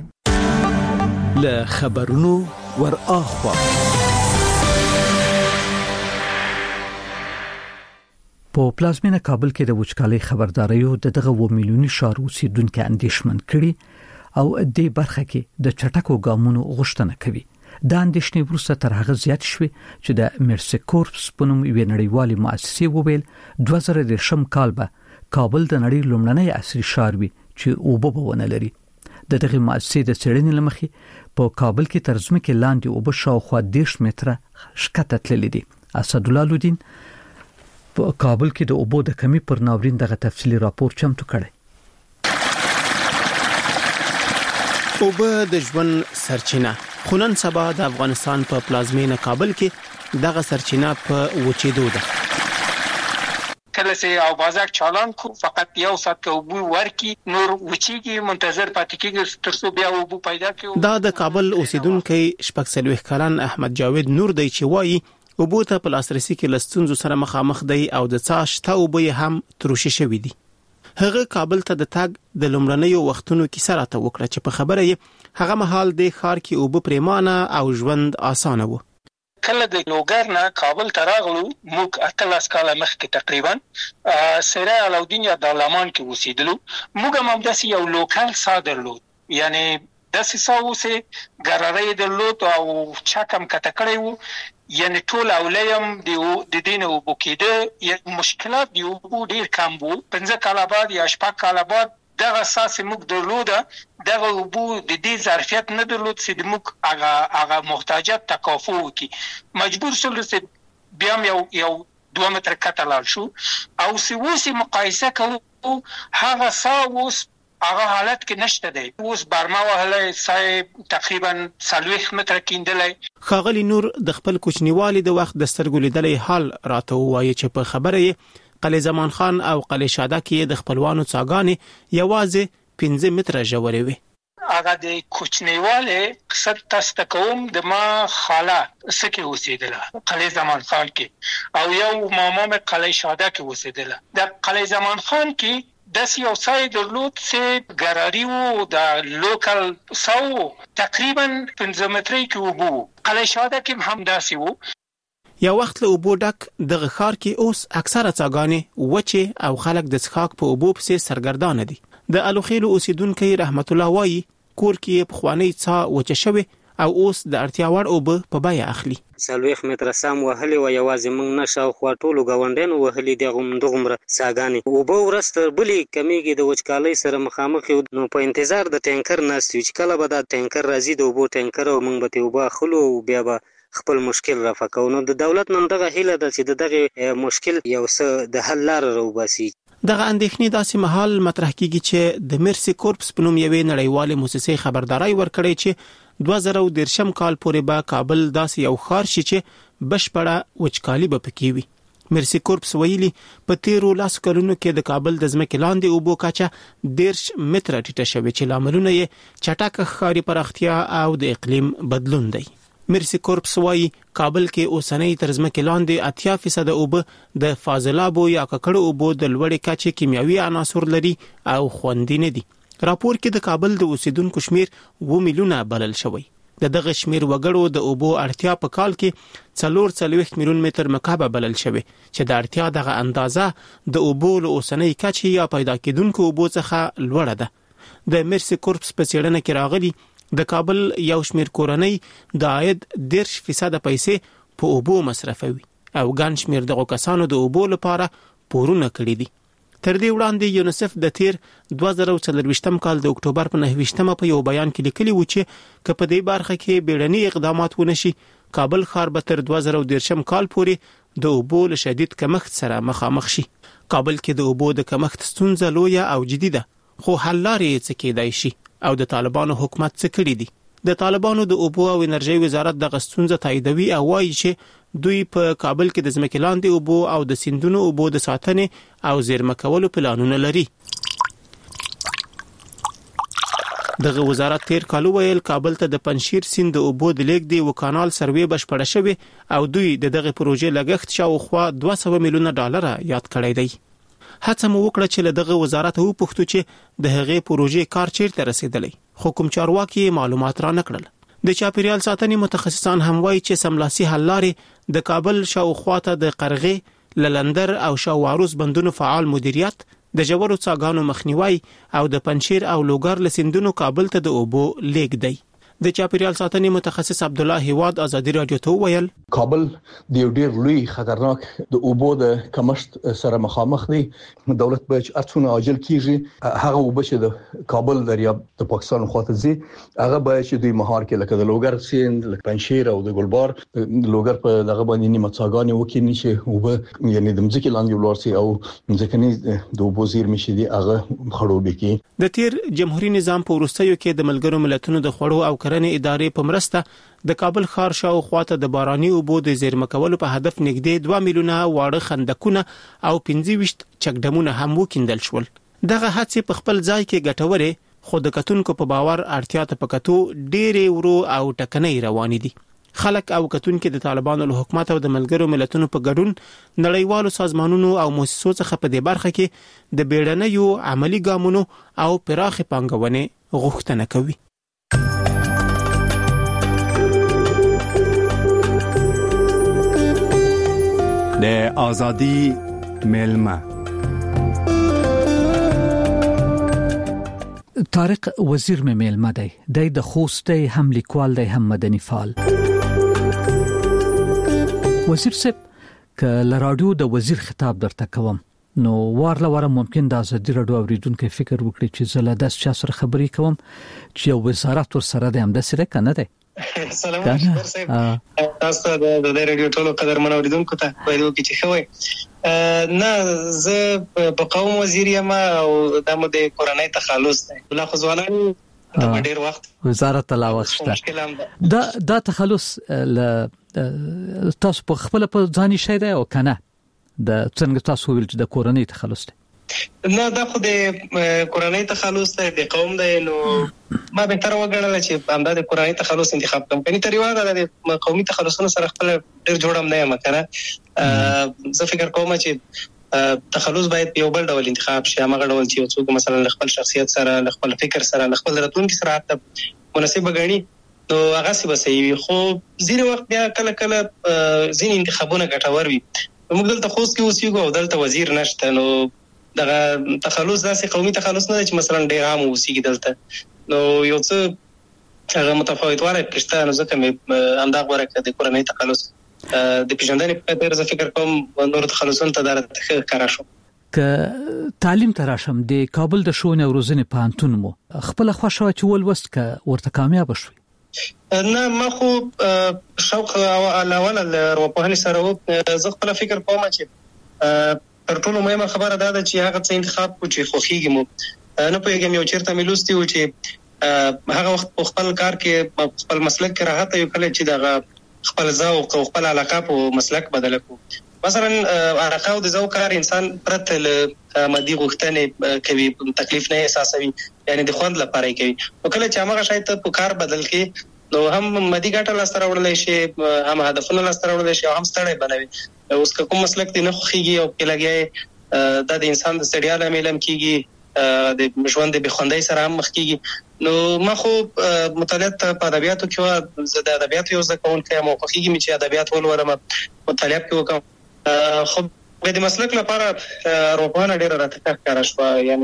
له خبرونو ور اخوا په پلازمینه کابل کې د وچکالۍ خبرداريو د دغه و میلیوني ښار اوسیدونکو اندیشمن کړي او د برخه کې د چټکو ګامونو غوښتنه کوي. د اندیشنې وروسته تر هغه زیات شوه چې د مرسي کورپس په نوم یو نړیوالې مؤسسې وویل دوه زره دشم کال به کابل د نړۍ لومړنی عصري ښار وي چې اوبه بونه لري. د دغه مؤسسې د څېړنې لمخې په کابل کې تر ځمکې لاندې اوبه شاوخوا دېرش متره ښکته تللې دي. اسدالله لودین په کابل کې د اوبو د کمی پر ناورین دغه تفصیلی راپور چمتو کړی. اوبه د ژوند سرچینه خونن سبا د افغانستان په پلازمینه کابل کې دغه سرچینه په وچېدو ده. کله سه او بازار چالان کو فقط یو سات کو بو ورکی نور وچیږي منتظر پاتې کېږي تر څو بیا وبو پیدا کړي. دا د کابل اوسیدونکو شپږ سلويخ کلن احمد جاوید نور دی چې وایي وبو ته په لاسرسي کې لستونزو سره مخامخ دی او د څاش ته وبو هم تروشي شوی دی. هغه کابل ته د تاګ د لومړنیو وختونو کې سره ته وکړه چې په خبره یې هغه مهال د ښار کې وبو پریمانه او ژوند اسانه و. کله د لوګر نه کابل ته راغلو موږ اتلس کاله مخکې تقریبا سره علاودین یا دارالمان کې اوسېدلو. موږ هم داسې یو لوکل صادرلو یعنی داسې ساوسه ګراري درلود او چاکم کته کړی وو یعنی ټول اولیم د دین او بوکیده مشکلات دی او ډیر کم وو. پنځه کاله بعد یا شپږ کاله بعد دغه اساس موږ درلوده دغه وبو د دې ظرفیت نه درلود چې موږ هغه هغه محتاجات تکافو وکي. مجبور شول چې بیا یو یو دوه متر کتلال شو او سوسی مقایسه کوو هغه ساوس هغه حالت کې نشته دی. اوس برما وهله سای تقریبا څلوېښت متره کیندلای. خاغلی نور د خپل کوچنیوالي د وخت د سترګو لیدلې حال راته وایي چې په خبره یې قلعه زمان خان او قلعه شاده کې د خپلوانو څاګانې یوازې پنځه متره ژورې وي. هغه د کوچنیواله قصد تاسو کوم د ما خاله سکه اوسېدله قلعه زمان خان کې او یو ماما مې قلعه شاده کې اوسېدله. د قلعه زمان خان کې داس یو سای درلود چې ګراري وو د لوکل ساو تقریبا پنځه مترې کې وبو. قلعه شاده کې هم داسې وو. یو وخت له اوبو ډک دغه ښار کې اوس اکثره څاګانې وچې او خلک د څښاک په اوبو پسې سرګردانه دي. د الوخیلو اوسیدونکو رحمت الله وایي کور کې په خواني څا وچه شوی او اوس د اړتیا وړ اوبه په بیا اخلي. څلوېښت متره سم وهلي و یوازې موږ نه شاوخوا ټولو ګاونډیانو وهلي دغه دومره څاګانې اوبه ورځ تر بلې کمیږي د وچکالۍ سره مخامخ یو. نو په انتظار د ټینکر ناست یو چې کله به دا ټینکر راځي د اوبو ټینکر او موږ به اوبه اخلو او بیا به خپل مشکل رافع کوو. نو د دولت نن دغه هیله ده چې دغه مشکل یو څه د حل لار راوباسي. دغه اندېښنې داسې مهال مطرح کیږي چې د مرسي کورپس په نوم یوې نړیوالې مؤسسې خبرداري ورکړې چې دوه زره درشم کال پورې به کابل داسې یو ښار شي چې بشپړه وچکالي به پکې وي. مرسي کورپس ویلي په تیرو لاسو کلونو کې د کابل د ځمکې لاندې اوبو کچه دېرش متره ټیټه شوې چې لاملونه یې چټکه ښاري پراختیا او د اقلیم بدلون دی. مرسي کورپس وایي کابل کې اوسنۍ تر ځمکې لاندې اتیا فیصد اوبه د فاضلابو یا ککړو اوبو د لوړې کچې کیمیاوي عناصر لري او خوندي نه دي. راپور کې د کابل د اوسیدونکو شمیر اووه میلیونه بلل شوی. د دغه شمیر وګړو د اوبو اړتیا په کال کې څلور څلوېښت میلیون متر مکعب بلل شوی چې د اړتیا دغه اندازه د اوبو له اوسنۍ کچې یا پیدا کېدونکو اوبو څخه لوړه ده. د مرسي کورپس په څېړنه کې راغلي د کابل یو شمیر کورنۍ د عاید دېرش فیصد پیسې په اوبو مصرفوي او ګڼ شمیر دغه کسانو د اوبو لپاره پورونه کړي دي. تر دې وړاندې یونیسف د تیر دوه زره څلرویشتم کال د اکتوبر په نهه ویشتمه په یو بیان کې لیکلي و چې که په دې برخه کې بیړني اقدامات ونشي کابل ښار به تر دوه زره درشم کال پورې د اوبو له شدید کمښت سره مخامخ شي. کابل کې د اوبو د کمښت ستونزه لویه او جدي ده خو حل لارې څه کېدای شي او د طالبانو حکومت څه کړی دي. د طالبانو د اوبو او انرژي وزارت دغه ستونزه تاییدوي او وایي چې دوی په کابل کې د ځمکې لاندې اوبو او د سیندونو اوبو د ساتنې او زیرمه کولو پلانونه لري. دغه وزارت تیر کال ویل کابل ته د پنشیر سیند د اوبو د لیک دی و کانال سروې بشپړه شوی او دوی د دغه پروژې لګښت شاوخوا دوه سوه میلیونه ډالر یاد کړی دی. هڅه مو وکړه چې له دغه وزارت وپوښتو چې د هغې پروژې کار چیرته رسیدلی خو کوم چارواکي معلومات را نکړل. د چاپیریال ساتنې متخصصان هم وایي چې سملاسي حل لارې د کابل شاوخوا ته د قرغې للندر او شاوعروس بندونو فعال مدیریت د ژورو څاګانو مخنیوي او د پنشیر او لوګر لسیندونو کابل ته د اوبو لیک دی. د چاپیریال ساتنې متخصص عبد الله هواد ازادي رادیو ته ویل کابل د یو ډیر لوی خطرناک د اوبو د کمښت سره مخامخ دی. دولت به ارڅونه عاجل کیږي هغه اوبه چې د کابل دریاب د پاکستان خواته ځي هغه به چې دوی مهار کې لکه د لوګر سیند لکه پنشیر او د ګلبار د لوګر په دغه باندې نیمه څاګانې وکړي چې اوبه یعنی د مځکې لاندې ولورسي او مځکني د اوبو زیرمې شي دي هغه خړوب کی. د تیر جمهوریت نظام په وروستیو کې د ملګرو ملتونو د خوړو او کرنې ادارې په مرسته د کابل ښار شاوخوا ته د باراني اوبو د زیرمه کولو په هدف نږدې دوه میلیونه واړه خندقونه او پنځه ویشت چکډمونه هم وکیندل شول. دغه هڅې په خپل ځای کې ګټورې خو د کتونکو په باور اړتیا ته په کتو ډېرې ورو او ټکنۍ روانې دي. خلک او کتونکو د طالبانو له حکومت او د ملګرو ملتونو په ګډون نړیوالو سازمانونو او مؤسسو څخه په دې برخه کې د بیړنیو عملی ګامونو او پراخې پانګونې غوښتنه کوي. د ازادي ملما طارق وزیر مې ملما دی د خوست هم لیکوال دی هم مدني فعال. وزیر صاحب ک لراډیو د وزیر خطاب درته کوم نو وارله واره ممکن د ازادي رادیو اوریدونکو فکر وکړي چې زله داس چا سره خبرې کوم چې وزارت ور سره د همدا سره کنه دی. سلام علیکم صاحب تاسو د د رادیو ټولو قدرمن اوریدونکو ته وایو چې خوي نه زه په قوم وزیر یم او د مو د کورنۍ تخلص دی بل خو ځوانان د ډیر وخت وزارت لا وخت دا دا تخلص ل تاسو په خپل په ځاني شي دی او کنه د څنګه تاسو ویل چې د کورنۍ تخلص دی نه دا خو د کورنۍ تخلص دی د قوم دی نو ما به تر وګڼل چې همدا د کورنۍ تخلص انتخاب کوم کني تر یو د قومي تخلصونو سره خپل ډیر جوړم نه یم کنه زه فکر کوم چې تخلص باید په یو بل ډول انتخاب شي هغه ډول چې څوک مثلا خپل شخصیت سره خپل فکر سره خپل راتلونکي سره حتی مناسب غني نو هغه څه بسوي خو ځینې وخت بیا کله کله ځینې انتخابونه ګټور وي موږ دلته خوست کې اوسېږو او دلته وزیر نشته نو دغه تخلص داسې قومي تخلص نه چې مثلا ډیر عام اوسېږي دلته نو یو څه هغه متفاوتواله پښته نو ځکه مې انداز ورکړ د کورنۍ تخلص د پیژندنې په اړه زه فکر کوم نور تخلصون ته درته کارا شو ک تعلیم تراشم د کابل د شونې او روزنې پانتون مو خپل خوښه چې ولوست ک ورته کامیاب شوي نه ما خو شوق او علاوه له روپهني سره زه خپل فکر کوم چې تر ټولو مهمه خبره دا ده چې هغه څه انتخاب کو چې خوخيږي مو نه پوهیږم یو چیرته ملوستي و چې هغه وخت په خپل کار کې خپل مسلک کې راحت یو کله چې دغه خپل ذوق او خپل علاقه په مسلک بدل کو مثلا علاقه او د ذوق کار انسان پرته له مادي غوښتنې کوي تکلیف نه احساسوي یعنی د خوند لپاره کوي او کله چې هغه شاید په کار بدل کې نو هم مادي ګټه لاس راوړل شي هم هدفونه لاس راوړل شي او هم ستړی بنوي اوس کوم مسلک دی نه خوږي او کله د انسان د ستړیا لامل هم کیږي د ژوند د بخوندۍ سره هم مخ کیږي نو ما خو مطالعات په ادبیاتو کې زه د ادبیاتو یو ځکهون کې مو خوږي چې ادبیات ولولم مطالعه کې وکم خو د مسلک لپاره روپانه ډیره راته کار شو یعنی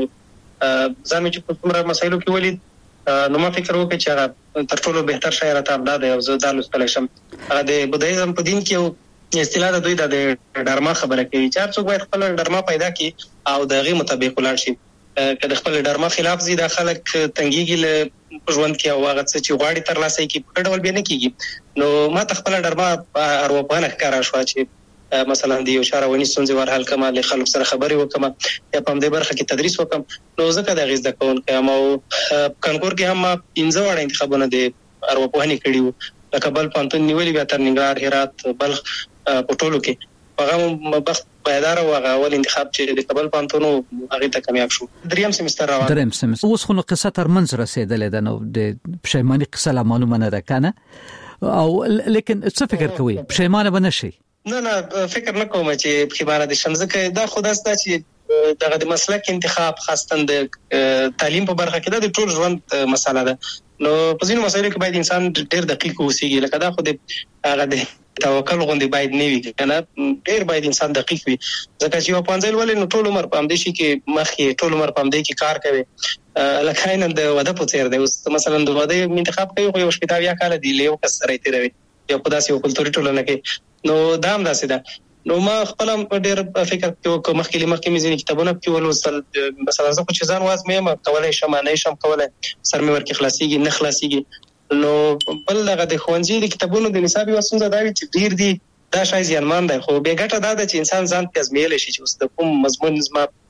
ځم چې په کومه مسایلو کې ولید نو ما فکر وکړ چې هغه تر ټولو بهتر شاعر ته امداد او زه دالو سپلشم هغه د بودایزم په دین کې اصطلاح د دوی د ډرما خبره کوي چې څوک باید خپل ډرما پیدا کړي او دغه مطابق ولاړ شي کله خپل ډرما خلاف زی د خلک تنګيږي له ژوند کې او هغه څه چې غواړي تر لاسه کې په ډول به نه کیږي نو ما تخپل ډرما اروپانه ښکارا شو چې مثلا د یو شاروونی ستونزې ورحل کما له خلکو سره خبرې وکم یا په دې برخه کې تدریس وکم نو ځکه د غیز د کون کوم او کنکور کې هم پنځه وړ انتخابونه د اروپوهني کړیو د کابل پانتون نیولې بیا تر ننګرهار هرات بلخ په ټولو کې هغه بخت پایدار او هغه ول انتخاب چې د کابل پانتونو هغه ته کامیاب شو دریم سمستر روان دریم سمستر اوس خو نو قصه تر منځ رسیدلې ده نو د پښیماني قصه معلومه نه ده کنه او لیکن څه فکر کوي پښیمانه بنشي نه نه فکر نه کوم چې خبره د شمزه دا خداسته چې دغه د مسلک انتخاب خاصتن د تعلیم په برخه کې د ټول ژوند مسله ده نو په ځینو مسایلو کې باید انسان ډېر دقیق اوسېږي لکه دا خو د هغه د توکل غوندي باید نه وي کنه ډېر باید انسان دقیق وي ځکه چې یو پنځل ولې نو ټول عمر په همدې شي کې مخې ټول عمر په همدې کې کار کوي لکه نه د وده په څیر دی اوس مثلا د وده انتخاب کوي خو یو شپږ یا کال دی له یو کس سره تیروي یو په داسې یو کلتوري ټولنه کې نو دا هم داسې ده نو ما خپل ډېر فکر کوم مخکې مخکې مې ځینې کتابونه کې ولوستل مثلا زه چې ځان واز مې کولای شم نه شم کولای سر مې ورکې خلاصيږي نه خلاصيږي نو بل هغه د خوانځي د کتابونو د نصابي وسنځ دا وی چې ډیر دي دا شای زیانمان دی خو به ګټه دا ده چې انسان ځان ته ازمیل شي چې اوس د کوم مضمون زما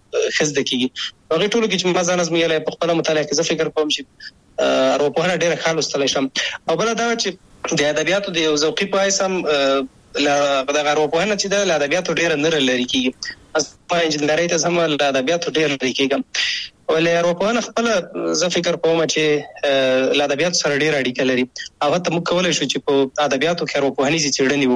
خزده کیږي هغه ټول کې چې ما ځان ازمېلې په خپل مطالعه کې زه فکر کوم چې ارواپوهنه ډېره خالص تللی شم او بل دا چې د ادبیاتو د یو ذوقي پایس هم لا د ارواپوهنه چې د ادبیاتو ډېر نه لري کیږي په انجنیري ته سم د ادبیاتو ډېر لري کیږي ولې ارواپوهنه خپل زه فکر کوم چې د ادبیاتو سره ډېر اړیکه لري او ته موږ کولای شو چې په ادبیاتو کې ارواپوهني څېړنې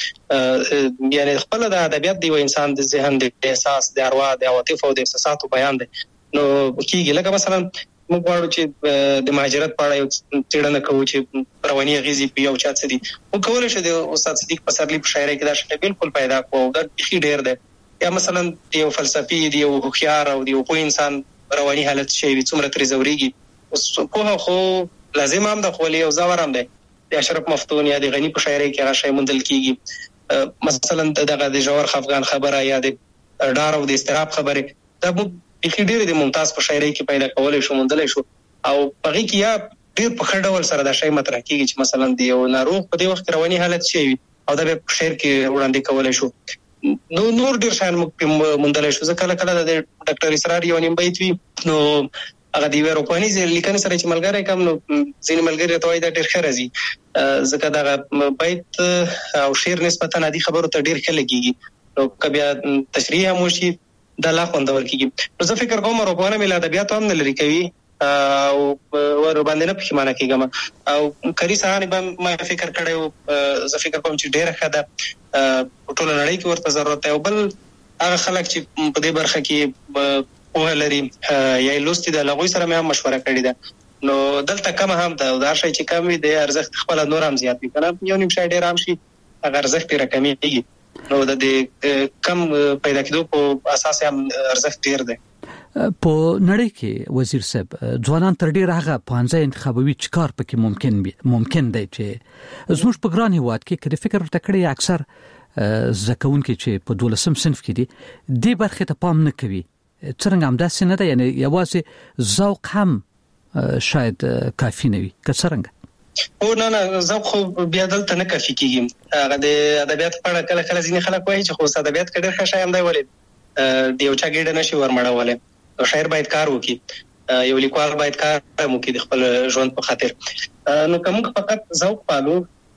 وکړو یعنی خپل د ادبیات دی انسان د ذهن د احساس د اروا د عواطف او د احساساتو بیان دی نو کیږي لکه مثلا موږ غواړو چې د مهاجرت په اړه یو څېړنه کوو چې رواني اغېزې په یو چا څه دي موږ کولای شو د استاد صدیق پسرلی په شاعرۍ کې دا شی بالکل پیدا کوو دا بيخي ډېر دی یا مثلا د یو فلسفي دی یو هوښیار او د یو پوه انسان رواني حالت شي څومره ترې زوريږي په خو لازم هم د خولي او زاور هم دی د اشرف مفتون یا د غنی په شاعرۍ کې هغه شی مندل کیږي مثلا دغه د جوهر خفغان خبره یا د ډار او د استراب خبره دا بيخي ډېر د ممتاز په شاعرۍ کې پیدا کولای شو مندل شو او پغې کې یا ډېر په خړ ډول سره دا شی مطرح کیږي چې مثلا د یو ناروغ په دې وخت رواني حالت شي او دا په شعر کې وړاندې کولای شو نو نور ډېر شان مندل شو ځکه کله د ډاکټر اسرار یو نیم بیت وی نو هغه دی ورپانی ځل لیکنه سره چې ملګری کم نو ځین ملګری ته وای دا ډېر خرازي ځکه دا بیت او شعر نسبتا ندي خبرو ته ډېر ښه لګيږي نو کبه تشریح هم وشي دا لا خوندور کیږي نو زه فکر کوم ورپانه مل ادبیات هم نه لري کوي او ور باندې نه پښیمانه کیږم او کری سهانه به ما فکر کړو زه فکر کوم چې ډېر ښه ده ټول نړۍ کې ورته ضرورت دی او بل هغه خلک چې په دې برخه کې په لري یا لوستي د لغوي سره مې هم مشوره کړې ده نو دلته کم هم ده دا شی چې کم وي د ارزښت خپل نور هم زیات وي کنه یو نیم شای ډېر هم شي هغه ارزښت یې راکمېږي نو د دې کم پیدا کېدو په اساس هم ارزښت ډیر دی په نړۍ کې وزیر صاحب ځوانان تر ډیر هغه پانځه انتخابوي چکار پکې ممکن بي ممکن دی چې زموږ په ګران هواد کې کله فکر ورته کړی اکثر زکون کې چې په دولسم صنف کې دي د برخه ته پام نه کوي څنګه هم داسې نه ده یعنی یوازې ذوق هم شاید کافي نه وي که څنګه او نه نه زه خو بیا دلته نه کافي کیږم هغه د ادبیات په اړه کله کله ځینې خلک وایي چې خو ادبیات کې ډېر ښه شی هم دی ولې د یو چا ګډه نشي ورمړولې او شاعر باید کار وکړي یو لیکوال باید کار وکړي د خپل ژوند په خاطر نو کوم فقط ذوق پالو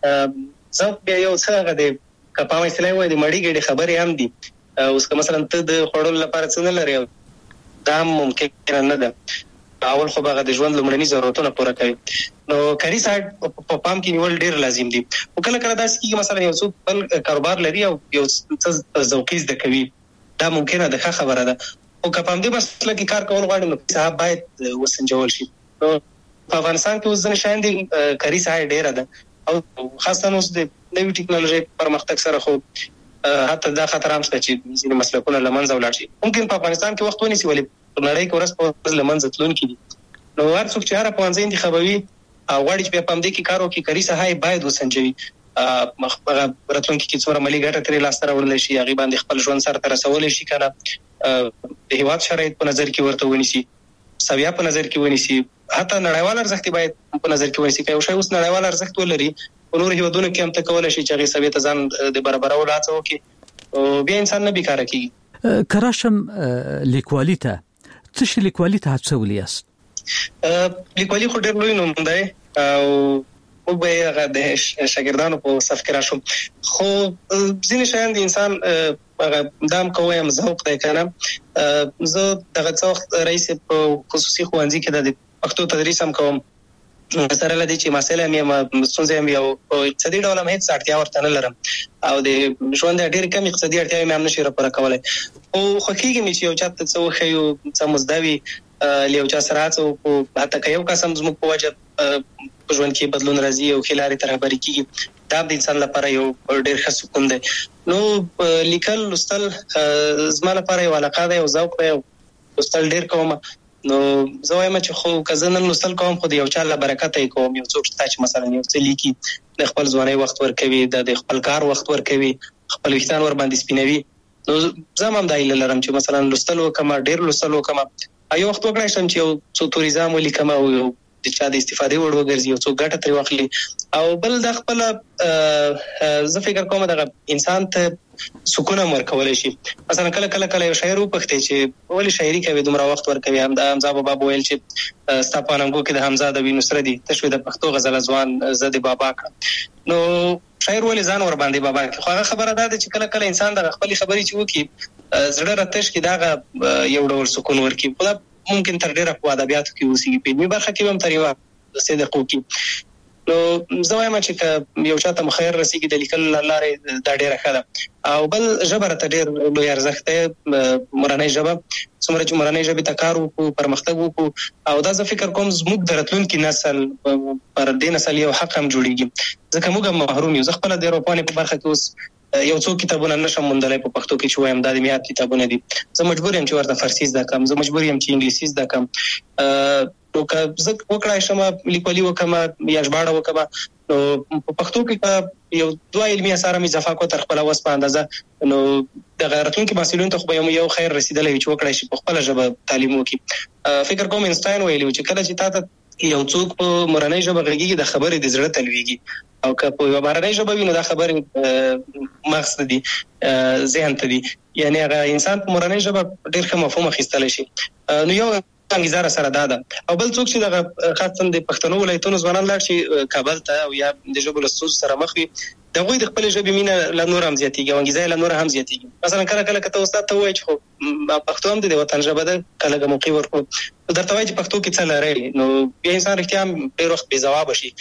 ذوق بیا یو څه هغه د کپاوي سلای وای د مړی ګډه خبرې هم دي اوس که مثلا ته د خړول لپاره څه نه لري دا ممکن نه ده اول خو هغه د ژوند لمړني ضرورتونه پوره کوي نو کاری سایت په پام کې نیول ډیر لازم دي او کله کله داسې کیږي مثلا یو څوک بل کاروبار لري او یو څه ذوقي زده کوي دا ممکنه ده ښه خبره ده او که په دې مسله کې کار کول غواړي نو صاحب باید وسنجول شي نو په افغانستان کې اوس ځنه شاین دي کاری سایت ډیره ده او خاصه اوس د نوې ټکنالوژي پرمختګ سره خو حتی دا خطر هم شته چې ځینې مسلکونه لمنځه ولاړ شي ممکن په افغانستان کې وخت ونیسي ولې په نړۍ کې ورس په لمنځه تلون کې دي نو هر څوک چې هر په انځ انتخابوي او غواړي چې په دې کې کار وکړي کری سهای باید وسنجوي مخبره راتلونکي کې څومره ملي ګټه ترې لاس سره ورلې شي هغه باندې خپل ژوند سره ترسول شي کنه د هیواد شرایط په نظر کې ورته ونیسي سویا په نظر کې ونیسي حتی نړیوال ارزښت باید په نظر کې ونیسي که شی اوس نړیوال ارزښت ولري په نور هیوادونو کې هم ته کولای شي چې هغه سوي ته ځان د برابرولو هڅه وکړي او بیا انسان نه بیکاره کیږي کراشم لیکوالی ته څه شي لیکوالی ته هڅولې است لیکوالی خو ډېر لوی نوم دی او او به هغه د شاګردانو په صف کې راشم خو ځینې شیان د انسان هغه دام کوم ذوق دی کنه زه دغه څوخت رئیس په خصوصي ښوونځي کې د پښتو تدریس هم کوم سره لدی چې مسله مې مستونزه مې او اقتصادي ډول مې هیڅ اړتیا ورته نه لرم او د ژوند ډېر کم اقتصادي اړتیا مې هم نشي راپور کولای او خو کېږي مې چې یو چاته څه خيو څه مزدوي لیو چا سره څو حتی که یو قسم زموږ په وجه په ژوند کې بدلون راځي او خلاري تر خبرې کیږي دا د انسان لپاره یو ډېر ښه سکون دی نو لیکل لوستل زما لپاره یو علاقه ده او ذوق دی لوستل ډېر کوم نو زه وایم چې خو کزنن لوستل کوم خو د یو چا له برکت یې کوم یو څوک چې مثلا یو څه لیکي د خپل ځواني وخت ورکوي د خپل کار وخت ورکوي خپل وختان ور باندې سپینوي نو زما هم دایله لرم چې مثلا لوستل وکم ډېر لوستل وکم ایو وخت وکړای شم چې یو څو توریزم ولیکم او د چا د استفادې وړ وګرځي او څوک ګټه ترې واخلي. او بل د خپل زه فکر کوم دا انسان ته سکون ورکول شي. مثلا کله کله کله یو شاعر وپختي چې ولی شاعري کوي دومره وخت ورکوي. هم د حمزه بابا ویل چې ستاپانمګو کې د حمزه د وینو سره دي تشوي د پښتو غزل ځوان زده بابا کړ. نو شاعر ولې ځان ور باندې بابا کې خو هغه خبره ده چې کله کله انسان د خپل خبرې چې وکي زړه راتش کې دا یو ډول سکون ورکي. خو ممکن تر ډیره په ادبیاتو کې اوسېږي په دې برخه کې هم تر یو صدق وکي. نو زه وایم چې یو چاته مخیر رسیدي د لیکل لاره دا ډیره ښه ده. او بل جبر ته ډیر لوی ارزښت دی مورنۍ ژبه. څومره چې مورنۍ ژبه ته کار وکړو پرمختګ وکړو او دا زه فکر کوم زموږ د راتلونکي نسل پر دې نسل یو حق هم جوړیږي. ځکه موږ محروم یو. زه خپل د اروپانې په برخه کې اوس یو څو کتابونه نشم موندلای په پښتو کې چې وایم دا د میات کتابونه دي. زه مجبور یم چې ورته فارسی زده کړم. زه مجبور یم چې انګلیسي زده کړم. نو که زه وکړای شم لیکوالي وکم یا ژباړه وکم نو په پښتو کې یو دوه علمي اثار مې اضافه کو تر خپل وس په اندازه نو د غیرتون کې مسؤلین ته خو یو یو خیر رسیدلې چې وکړای شي په خپل ژبه تعلیم وکړي. فکر کوم اینسټاین ویلی چې کله چې تاسو یو څوک په مورنۍ ژبه غږیږي د خبرې د زړه تلويږي او که په مورنۍ ژبه ویني د خبرې مقصد دي ذهن ته دي یعنی هغه انسان په مورنۍ ژبه ډېر ښه مفهوم اخیستل شي. نو یو انګیزاره سره داده او بل څوک چې د خاصه د پښتنو ولایتونو ځوانان لاړ شي کابل ته او یا د ژبو له ستونزو سره مخ وي د غوي د خپل ژبې مینه له نور هم زیاتېږي او انګیزه له نور هم زیاتېږي. مثلا کله کله کته استاد ته وایي چې خو پښتو هم د وطن ژبه ده کله د موقع ورکو درته وایي چې پښتو کې څه لري نو بیا انسان رښتیا هم ډېر وخت بې ځواب شي.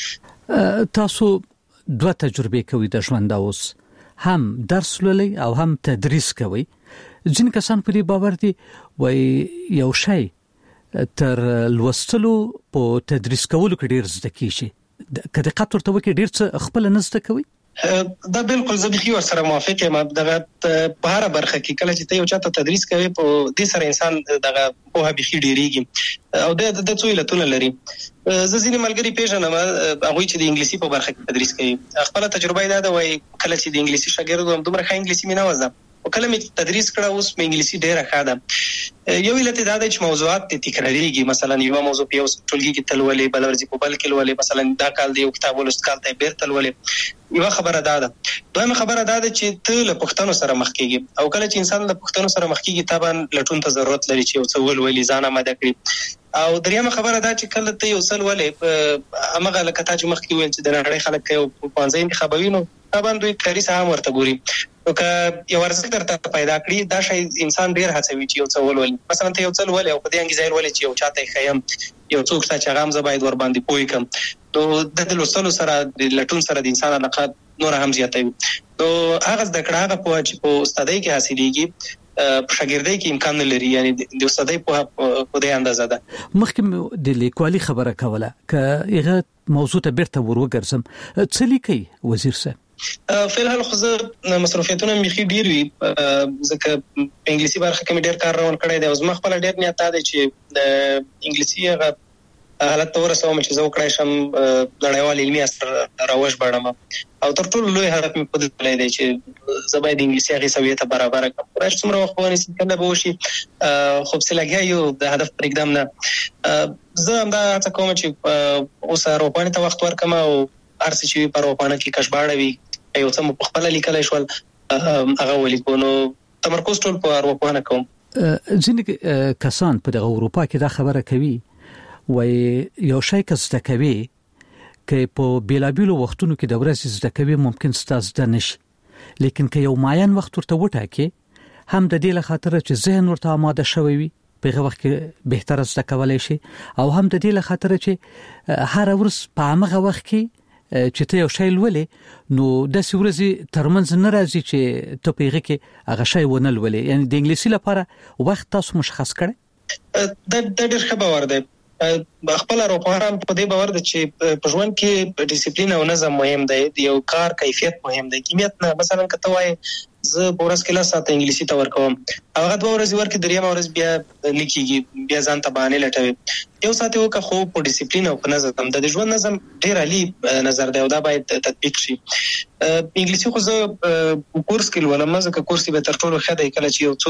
تاسو دوه تجربې کوي د ژوند اوس هم درس لولي او هم تدریس کوي. ځین کسان په دې باور دي وایي یو شی تر لوستلو په تدریس کولو کې ډیر زده کیږي. کله قطر ته وکي ډیر څه خپل نه زده کوي. دا بالکل زه به سره موافق یم. دغه په هر برخه کې کله چې ته یو چاته تدریس کوي په دې سره انسان دغه په هبي ډیریږي او د د څو علتونه لري. زه ځینې ملګری پیژنم هغه چې د انګلیسي په برخه کې تدریس کوي. خپل تجربه دا ده وای کله چې د انګلیسي شاګرد وم دومره ښه انګلیسي مې نه وزم او کله مې تدریس کړه اوس مې انګلیسي ډیره ښه ده. یو علت دا دی چې موضوعات تکراریږي. مثلا یو موضوع په یو ټولګي کې تلولې بل ورځې په بل کې ولولې. مثلا دا کال دی یو کتاب ولوست کال ته بیرته تلولې. یو خبره دا ده. دویمه خبره دا ده چې ته له پښتنو سره مخ کېږي او کله چې انسان له پښتنو سره مخ کېږي طبعا لټون ته ضرورت لري چې یو څه ولولې ځان آماده کړي. او دریمه خبره دا چې کله ته یو څل ولې امغه لکه تا چې مخ کې ویل چې د نړۍ خلک یو پانځه انتخابوي نو طبعا دوی کاري سهم ورته ګوري. نو که یو ارزښت درته پیدا کړي دا شی انسان ډیر هڅوي چې یو څه ولولي. مثلا ته یو څل ولې او په دې انګیزه ولې چې یو چاته خیم یو څوک چې هغه هم زه باید ور باندې پوي کم نو د لوستلو سره د لټون سره د انسان علاقه نور هم زیاتوي. نو هغه د کړه هغه په چې په استادۍ کې حاصلېږي په شاګردۍ کې امکان نه لري یعنی د استادۍ په په دې اندازه ده. مخکې د لیکوالي خبره کوله که هغه موضوع ته بیرته وروګرځم څه لیکي وزیر صاحب؟ فی الحال خو زه مصروفیتونه مخې ډیر وي ځکه په انګلیسي برخه کې ډیر کار روان کړی دی او زما خپل ډیر نیت دی چې د انګلیسي هغه حالت ته ورسوم چې زه وکړای شم نړیوال علمي اثر راوژباړم او تر ټولو لوی هدف مې په دې دی چې زه باید انګلیسي هغه سویه ته برابر کړم. راځي څومره وخت ونیسي کله به وشي خو څه لګیا یو د هدف پر اقدام نه. زه هم دا څه کوم چې اوس اروپانې ته وخت ورکم او ارسي چې په اروپانه کې کشباړه وي یو څه په خپل لیکلای شول هغه ولیکو نو تمرکز ټول په اروپانه کوم. ځینې کسان په دغه اروپا کې دا خبره کوي وای یو شی کس زده کوي که په بیلابیلو وختونو کې د ورځې زده کوي ممکن ستاسو د نشي لیکن که یو معین وخت ورته وټاکي هم د دې لخاطر چې ذهن ورته آماده شوی وي په هغه وخت کې بهتر زده کولای شي او هم د دې لخاطر چې هر ورځ په هغه وخت کې چې ته یو شی لولې نو د سورزي ترمنځ نه راځي چې ته په هغه کې هغه شی ونه لولې یعنی د انګلیسي لپاره وخت تاسو مشخص کړئ. د د ډېر ښه باور دی. خپل اروپایان په دې باور دي چې په ژوند کې ډیسپلین او نظم مهم دی. د یو کار کیفیت مهم دی. کمیت نه مثلا کته وای زه په ورځ کې لا ساعت انګلیسي ته ورکوم هغه دوه ورځې ورکې دریم ورځ بیا لیکيږي بیا ځان ته باندې لټوي. یو ساعت وکه خو په ډیسپلین او په نظم د ژوند نظم ډیر عالی نظر دی او دا باید تطبیق شي. انګلیسي خو زه کورس کې ولوم ځکه کورس به تر ټولو ښه دی کله چې یو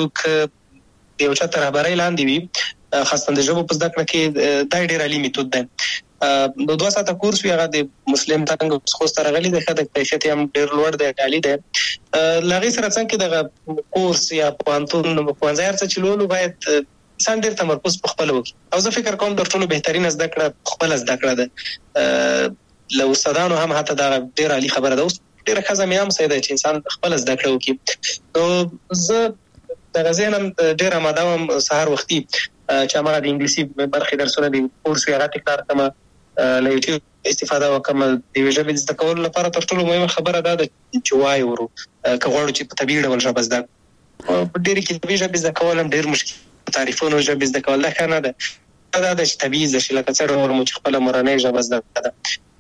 څوک یو چا تر خبرې لاندې وي خاصه د ژبو په زده کړه کې دا ډیر عالی میتود دی. د دوه ساعته کورس وی هغه د مسلم څنګه خو سره غلي د خدای کیفیت هم ډیر لوړ دی عالی دی. لغې سره څنګه د کورس یا پوانتون پوانځه ارڅ چلولو باید انسان ډیر تمرکز په خپل وکړي او زه فکر کوم د ټولو بهترین زده کړه خپل زده کړه ده. لو استادانو هم حتی دا ډیر عالی خبره ده. اوس ډیر ښه مې هم سیده چې انسان خپل زده کړه وکړي. نو زه د غزینم ډیر آماده وم سهار وختي چې ما د انګلیسي برخې درسونه د کورس یې راته کار کوم له یوټیوب استفاده وکم. د ژبې زده کولو لپاره تر ټولو مهمه خبره ده چې وای ورو که غواړو چې په طبيعي ډول ژبه زده په ډېر کې طبيعي ژبه زده کول هم ډېر مشکل. تعریفونو ژبه زده کول دا نه ده. دا د طبيعي ژبه لکه څنګه ورمو چې خپل مورنۍ ژبه زده ده.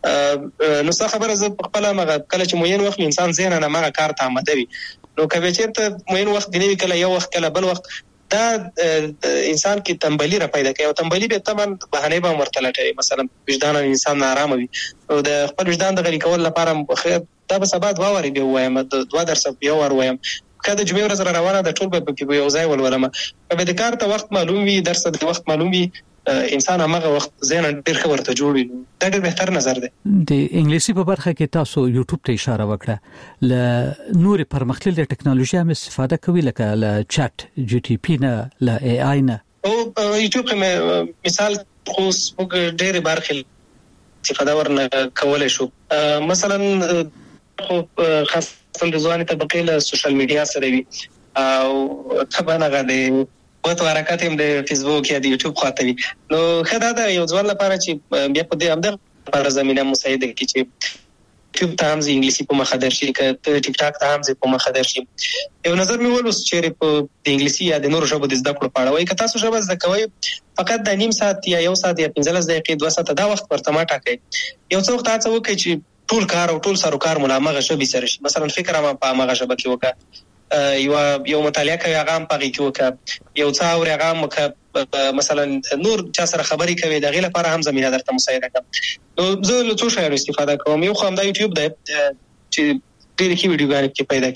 نو څه خبره زه په خپل مغه کله چې موین وخت انسان ذهن نه مغه کار ته آماده وي نو کله چې ته موین وخت دی کله یو وخت کله بل وخت دا انسان کې تنبلی را پیدا کوي او تنبلی به تمام بهانه به مرتله کوي. مثلا وجدان انسان نارامه وي او د خپل وجدان د غلي کول لپاره دا به سبا دوا وری به وایم د دوا درس یو ور وایم کله چې مې ورځ روانه د ټول به یو ځای ولولم به د کار ته وخت معلوم وي درس د وخت معلوم وي انسان هغه وخت ذهن ډیر ښه ورته جوړوي. دا ډیر بهتر نظر دی. د انګلیسي په برخه کې تاسو یوټیوب ته اشاره وکړه ل نور پرمختللې ټکنالوژي هم استفاده کوي لکه ل چات جی ټي پی نه ل ای آی نه او یوټیوب کې مثال خو موږ ډیر برخه استفاده ورنه کولای شو. مثلا خو خاصه د ځواني طبقه له سوشل میډیا سره وي او طبعا هغه د وته حرکت هم د فیسبوک یا د یوټیوب خاطر وي. نو خدای دا یو ځوان لپاره چې بیا په دې امده لپاره زمينه مساعده کوي چې یوټیوب ته هم انګلیسي په مخه درشي ک ټیک ټاک ته هم په مخه درشي. یو نظر مې ولوس چې په انګلیسي یا د نورو ژبو د زده کړو په اړه وایي که تاسو ژبه زده کوئ فقط د نیم ساعت یا یو ساعت یا پنځه لس دقیقې دوه ساعت دا وخت ورته ما ټاکئ. یو څو وخت تاسو وکړئ چې ټول کار او ټول سره کار ملامغه ژبه سره شي. مثلا فکر ما په مغه ژبه کې وکړه یو یو مطالعه کوي هغه هم پغې کې وکړه یو څا اور هغه مکه مثلا نور چا سره خبري کوي د غیله لپاره هم زمينه درته مساعده کوي. نو زه له څه شی استفاده کوم. یو خو هم د یوټیوب دی چې ډېر کې ویډیوګانې کې پیدا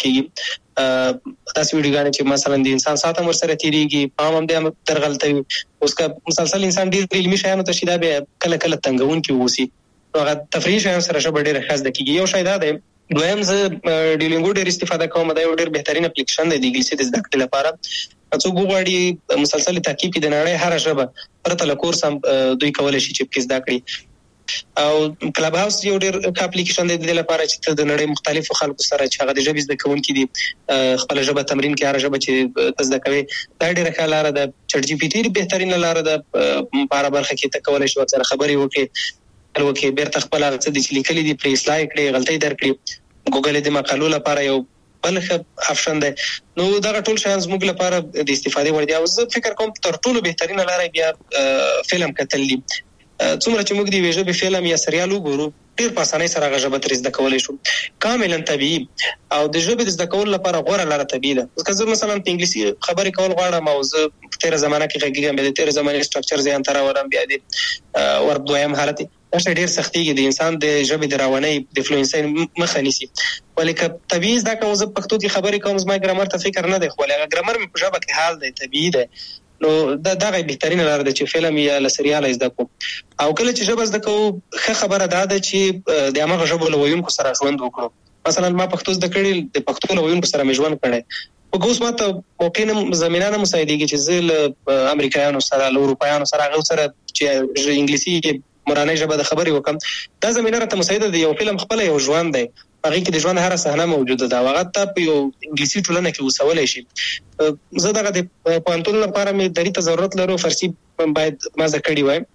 کیږي. تاسو ویډیوګانې چې مثلا د انسان ساته مر سره تیریږي پام هم د ترغلطوي اوس کا مسلسل انسان ډېر علمي شیانو ته شیدا به کله کله تنګون کې وسی هغه تفریح شیان سره شبه ډېر خاص د کیږي. یو شی دا دی دویم زه ډیلینګو ډېر استفاده کوم. دا یو ډېر بهترین اپلیکیشن دی د انګلیسي د زده کړې لپاره. څو غواړي مسلسل تعقیب د نړۍ هر ژبه پرته له کورس هم دوی کولای شي چې په زده کړي. او کلب هاوس یو ډېر اپلیکیشن دی د لپاره چې د نړۍ مختلفو خلکو سره چې هغه د ژبې زده کوونکي دي خپل ژبه تمرین کوي هر ژبه چې زده کوي. دا ډېر ښه لاره ده. چټ جی پی ټي بهترین لاره ده په اړه برخه کې ته کولای شو سره خبري وکړي الوکه بیرته خپل څه د لیکلي دي پری اصلاح کړي غلطۍ درکړي. ګوګل دې مقالو لپاره یو بل ښه آپشن دی. نو دا ټول شیان زموږ لپاره د استفادې وړ دي. او زه فکر کوم تر ټولو بهترینه لاره بیا فلم کتل دي. څومره چې موږ دی ویژه به فلم یا سریال وګورو ډیر په اسانۍ سره غږ به تر زده کولای شو کاملا طبيعي او د ژبې د زده کولو لپاره غوړه لاره طبيعي ده. ځکه زه مثلا په انګلیسي خبرې کول غواړم او زه په تیر زمانه کې غږیږم به د تیر زمانه سټرکچر ځان تر ورم بیا دي ور دویم حالت دا ډیر سختيږي د انسان د ژبې د رواني د فلوئنسي مخه نیسي. ولیکه طبيعي زده کوم زه پښتو کې خبرې کوم زما ګرامر ته فکر نه دی خو هغه ګرامر په ژبه کې حال دی طبيعي دی. نو دا دغه بهترین لاره ده چې فلم یا سریال زده کو او کله چې ژبه زده کو ښه خبره ده چې د هغه ژبه لویونکو سره ژوند وکړو. مثلا ما پښتو زده کړې د پښتو لویونکو سره مې ژوند کړی او اوس ماته موقع نه زمينه نه مساعدېږي چې زه امریکایانو سره له اروپایانو سره هغه سره چې انګلیسي مورانه ژبه د خبرې وکم دا زمينه راته مساعده دی. یو فلم خپل یو ژوند دی هغه کې د ژوند هر صحنه موجوده ده هغه ته په یو انګلیسي ټولنه کې وسولای شي. زه دغه د پوهنتون لپاره مې درې ته ضرورت لرو فارسی باید ما زده کړی وای.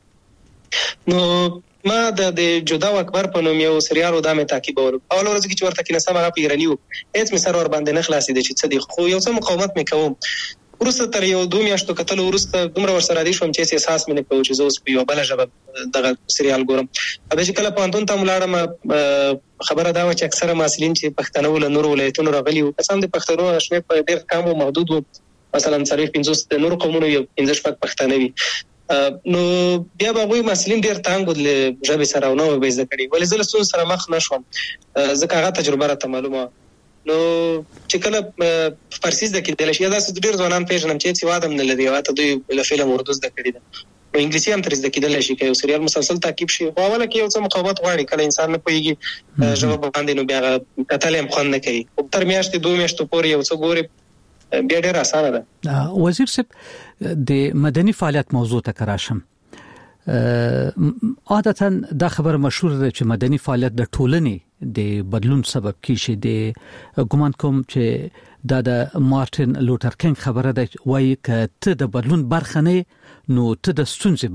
نو ما د جدا او اکبر په نوم یو سریال و دامه تعقیب ور اول ورځ کې چې ورته کې نسمه هغه پیرانیو هیڅ مې سر ور باندې نه خلاصې دي چې څه دي خو یو څه مقاومت مې کوم. ورسته تر یو دوه میاشتو کتل ورسته دومره ور سره دي شوم چې احساس مې نه کوم چې زه اوس په یو بل ژبه دغه سریال ګورم. ابه چې کله پوهنتون ته ملاړم خبره دا و چې اکثره محصلین چې پښتنو ول نور ولایتونو راغلي وو قسم د پښتنو شمه په ډېر کم او محدود وو. مثلا څلور پنځوس د نور قومونو یو پنځه شپږ پښتانه وي. نو بیا به وي محصلین ډېر تانګ ول ژبه سره نو به زده کړي ولې زله سون سره مخ نشوم ځکه هغه تجربه راته معلومه. نو چې کله فارسی زده کېدل شي دا څه ډېر ځوانان پیژنم چې څه وادم نه لري او ته دوی له فلم اردو زده کړی ده نو انګلیسي هم تر زده کېدل شي که یو سریال مسلسل تعقیب شي خو اوله کې یو څه مقاومت غواړي کله انسان نه پوهیږي ژبه باندې نو بیا کتل هم خوند نه کوي تر میاشتې دوه میاشتې پورې یو څه ګوري بیا ډېر اسانه ده. وزیر صاحب د مدني فعالیت موضوع ته کراشم عادتاً دا خبر مشهور ده چې مدني فعالیت د ټولنې د بدلون سبب کیږي. د ګومان کوم چې دا د مارټین لوتر کینګ خبره ده وایي ک ته د بدلون برخه نه نو ته د ستونزې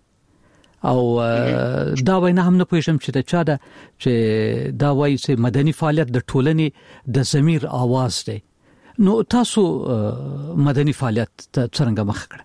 برخه او دا وینا هم نه پوهیږم چې د چا ده چې دا وایي چې مدني فعالیت د ټولنې د ضمیر आवाज ده. نو تاسو مدني فعالیت څنګه مخ کړ؟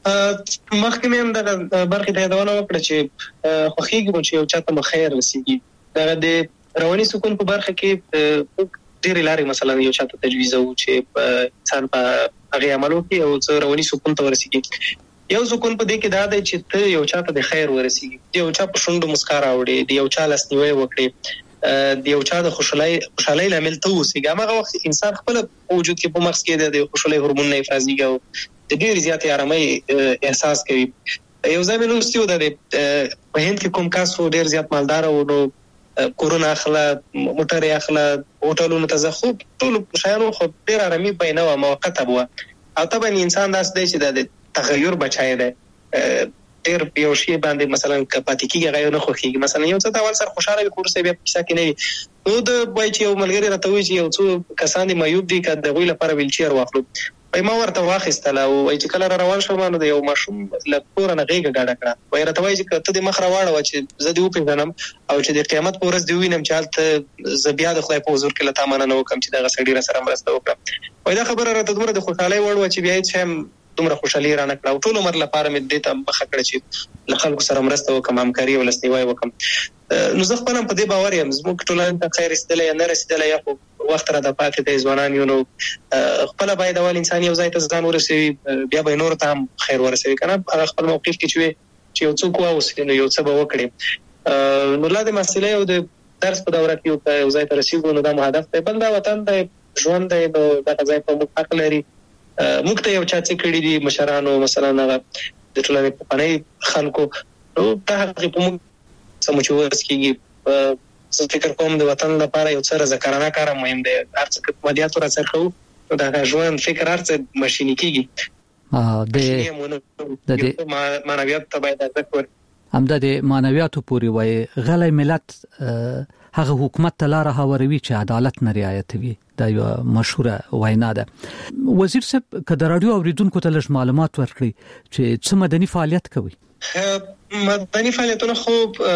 مخکې مې هم د برخې ته یادونه وکړه چې خوښیږم چې یو چاته مخیر رسیږي. دا د رواني سکون په برخه کې ډېر لارې مثلا یو چاته تجویز او چې انسان په هغه عملو کې او څو رواني سکون ته ورسیږي. یو سکون په دې کې دا دی چې ته یو چاته د خیر ورسیږي، یو چا په شونډو مسکا راوړي، د یو چا لاسنیوي وکړي، د یو چا د خوشحالي خوشحالي لامل ته اوسېږي. هغه وخت انسان خپل وجود کې په مغز کې د خوشحالي هورمون نه افرازيږي او د ډېر زیات آرامۍ احساس کوي. یو ځای مې لوستي و د په هند کې کوم کس ډېر زیات مالدار و نو کورونه اخله موټر اخله هوټلونو ته ځه خو ټول شیانو خو ډېر آرامي پېنه و موقته و او طبعا انسان داس دی چې د تغیر بچای دی ډېر یو شی باندې مثلا کپاتې کېږي غیر نه خوخيږي. مثلا یو څه دا ول سر خوشاله وي کورسه بیا کیسه کې نه نو د وای چې یو ملګری راته وی چې یو څو کسان دي مایوب دي کده د غوی لپاره ویلچیر واخلو په ما ورته واخیستل او چې کله را روان شوم نو د یو ماشوم لپاره نه غیګه گاډه کړه وای راته وای چې ته د مخ راوړو چې زه دی وپیژنم او چې د قیامت پر ورځ دی وینم چې حالت زبیا د خدای په حضور کې لته مانه نو کوم چې دا غسړي را سره مرسته وکړه. وای دا خبره راته دومره د خوشحالي وړ و چې بیا چې دومره خوشحالي را نه کړو ټول عمر لپاره مې دې ته مخ کړ چې له خلکو سره مرسته وکم همکاري او لسنیوي وکم. نو زه خپل په دې باور یم زموږ ټولنه ته خیر استله یا نه رسیدله یا وخت را د پاتې د ځوانان یو نو خپل باید اول انسان یو ځای ته ځان ورسوي بیا به نور ته هم خیر ورسوي کنه هغه خپل موقف کې چې چې یو څوک واوسي نو یو څه به وکړي. نو لا د مسلې او د درس په دوره کې یو ځای ته رسیدو نو دا هدف دی بل دا وطن دی ژوند دی نو دا ځای په موږ حق لري موږ ته یو چا چې کړی دي مشرانو مثلا هغه د ټولنې په پناه خلکو نو دا حق په موږ سمچوس کېږي. زه فکر کوم د وطن لپاره یو څه ذکرانه کار مهم دی هر څه مادیات را سره خو دا ژوند فکر هر څه ماشيني کېږي د د معنویات ته باید ذکر هم د معنویاتو پوری وای غلې ملت هغه حکومت ته لار هاوروي چې عدالت نه رعایت وي دا یو مشهوره وینا ده. وزیر صاحب کله رادیو اوریدونکو ته لږ معلومات ورکړي چې څه مدني فعالیت کوي؟ مدني فعالیتونه خو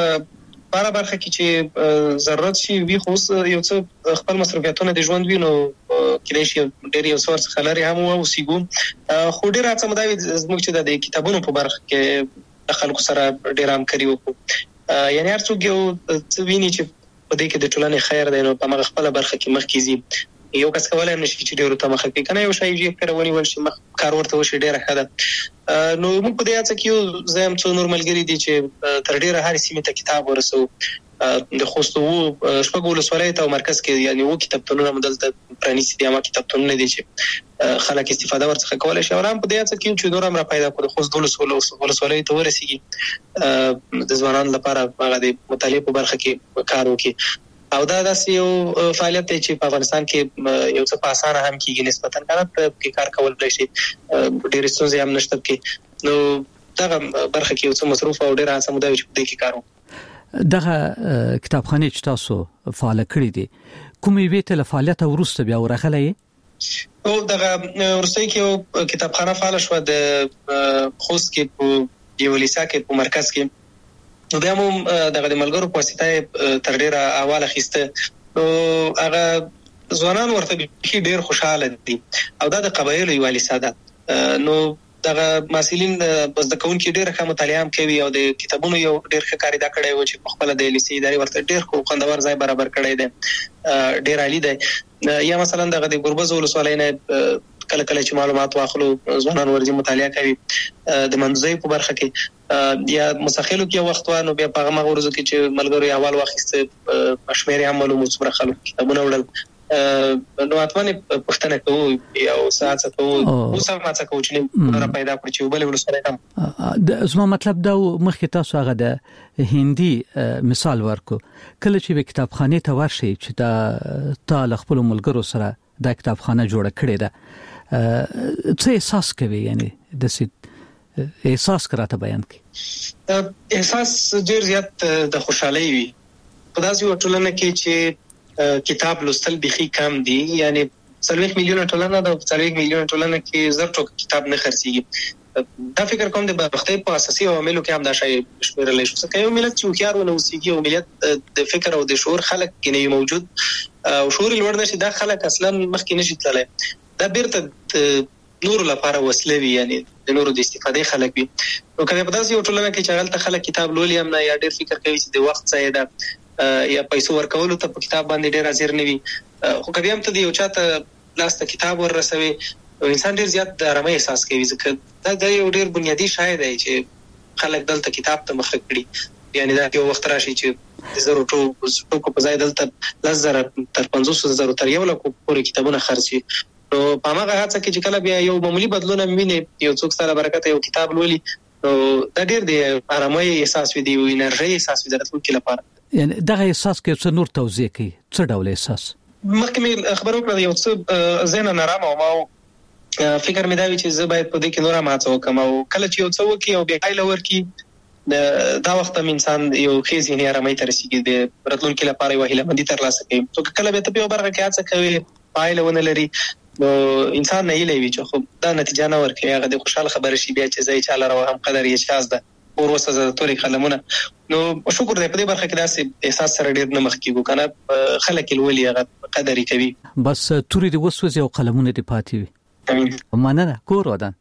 بار برخه کې چې ضرورت شي وي خو یو څه خپل مصرفیاتونه د ژوند وینو کله شي ډېر یو څور څه لري هم او سیګو خو ډېر اته مداوي زموږ چې د کتابونو په برخه کې خلکو سره ډېر هم کړی وو یعنی هر څوک یو څه ویني چې په دې کې د ټولنې خیر دی نو په هغه خپل برخه کې مخ کیږي. یو کس کولای نشي چې ډېر ته مخ کې کنه یو شی یې کړونی ول شي مخ کار ورته وشي ډېر ښه ده. نو موږ په دې اړه کې زم څو نور ملګری دي چې تر ډېره هر سیمه ته کتاب ورسو د خوستو شپږ ولسوالۍ ته مرکز کې یعنی وو کتابتونونه مدلته پرانیستي دي ما کتابتونونه دي چې خلک استفاده ورڅخه کولای شي. ورام په دې اړه کې چې نور هم را پیدا کړو خوست دولس ولسوالۍ ته ورسیږي د ځوانانو لپاره هغه د مطالعه په برخه کې کار وکړي او دا داسې یو فعالیت دی چې په افغانستان کې یو څه په اسانه هم کېږي نسبتاً کنه په کار کول شي ډېر ستونزې هم نشته کې نو دا برخه کې یو څه مصروف او ډېر اسانه مداوي چې په دې کې کارو. دغه کتابخانه چې تاسو فعال کړی دي کومې وی ته فعالیت ورسته بیا ورغلې او دغه ورسته کې یو کتابخانه فعال شو د خوست کې په یو لیسا کې په مرکز کې نو بیا مو دغه د ملګرو په واسطه تر ډیره اواله خسته نو هغه ځوانان ورته ډیر خوشاله دي او دا د قبایلو یو لیسا ده نو دغه مسلین بس د کون کې ډیر ښه مطالعه هم کوي او د کتابونو یو ډیر ښه کاری دا کړی و چې خپل د لیسې ادارې ورته ډیر خو خوندور ځای برابر کړی دی ډیر عالی دی. یا مثلا دغه د ګربز ولسوالۍ نه کله کله چې معلومات واخلو ځوانان ورځي مطالعه کوي د منځي په برخه کې یا مسخلو کې وخت وانه بیا په هغه ورځو کې چې ملګری اول واخیسته شمیرې هم معلومات سره خلک کتابونه وړل نو اتمنه پښتنه کوو یا ساعت کوو او سم ما څه کوو چې را پیدا کړو چې بل ولسره هم د زما مطلب دا مخکې تاسو هغه د هندي مثال ورکو کله چې کتابخانه ته ورشي چې دا تا خپل ملګرو سره د کتابخانه جوړه کړې ده څه احساس کوي یعنی د سې احساس کراته بیان کی احساس ډیر زیات د خوشحالي وي په داسې ټولنه کې چې کتاب لوستل بيخي کم دي یعنی څلوېښت میلیونه ټولنه د څلوېښت میلیونه ټولنه کې زر ټوک کتاب نه خرڅيږي دا فکر کوم د بختۍ په اساسي عواملو کې هم دا شی شمیرل شي چې یو ملت چې خيار ونه وسیږي او ملت د فکر او د شعور خلک کې نه موجود او شعور لوړ نشي دا خلک اصلا مخکې نشي تللی دا بیرته نور لپاره وسله وي یعنی د نورو د استفادې خلک وي نو کله په داسې ټولنه کې چې غلطه خلک کتاب لولي هم نه یا ډېر فکر کوي چې د وخت ځای ده یا پیسو ورکولو ته په کتاب باندې ډېر حاضر نه وي خو کبي هم ته دی یو چاته لاس ته کتاب ورسوي او انسان ډېر زیات د آرامۍ احساس کوي ځکه دا د یو ډېر بنیادی شای دی چې خلک دلته کتاب ته مخه کړي یعنی دا یو وخت راشي چې زرو ټوکو په ځای دلته لس زره تر پنځوس زره تر یو لک پورې کتابونه خرڅي نو په هغه هڅه کې چې کله بیا یو معمولی بدلون ویني یو څوک سره برکت یو کتاب لولي نو دا ډېر دی آرامۍ احساس وي دی او انرژي احساس وي د راتلونکي لپاره یعنی دغه احساس کې څه نور توضیح کوي څه ډول احساس مخکې خبرو کړم یو څه زین نارامه او ما فکر مې دا وی چې زه باید په دې کې نور ما څه وکم او کله چې یو څه وکي او بیا لور کې دا وخت هم انسان یو خېزي نه آرامۍ تر رسیدي د راتلونکي لپاره یو هیله مندي تر لاسه کوي نو کله به ته په برخه کې څه کوي پایله ونه لري نو انسان نه یې لوي چې خو دا نتیجه نه ورکوي هغه د خوشاله خبره شي بیا چې زې چاله راو هم قدر یې شاز ده او وروسته د توري قلمونه نو شکر دې په دې برخه کې داسې احساس سره ډېر نه مخ کیږي کنه خلک ولولي هغه قدر کوي بس توري دې وسوځي او قلمونه دې پاتې وي مننه کور ودان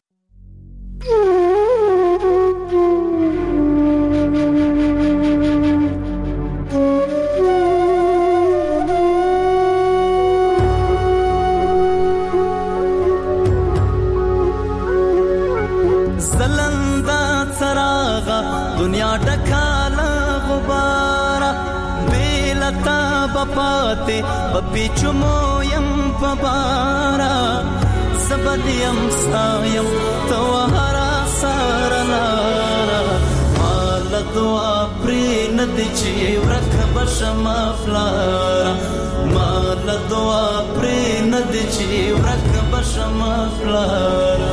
دنیا ډکاله غبار بیلتا بپاته بپیچو مو یم پبارا زبدیم سایم توهرا سارلارا مال دعا پرین دچی ورک بشم افلارا مال دعا پرین دچی ورک بشم افلارا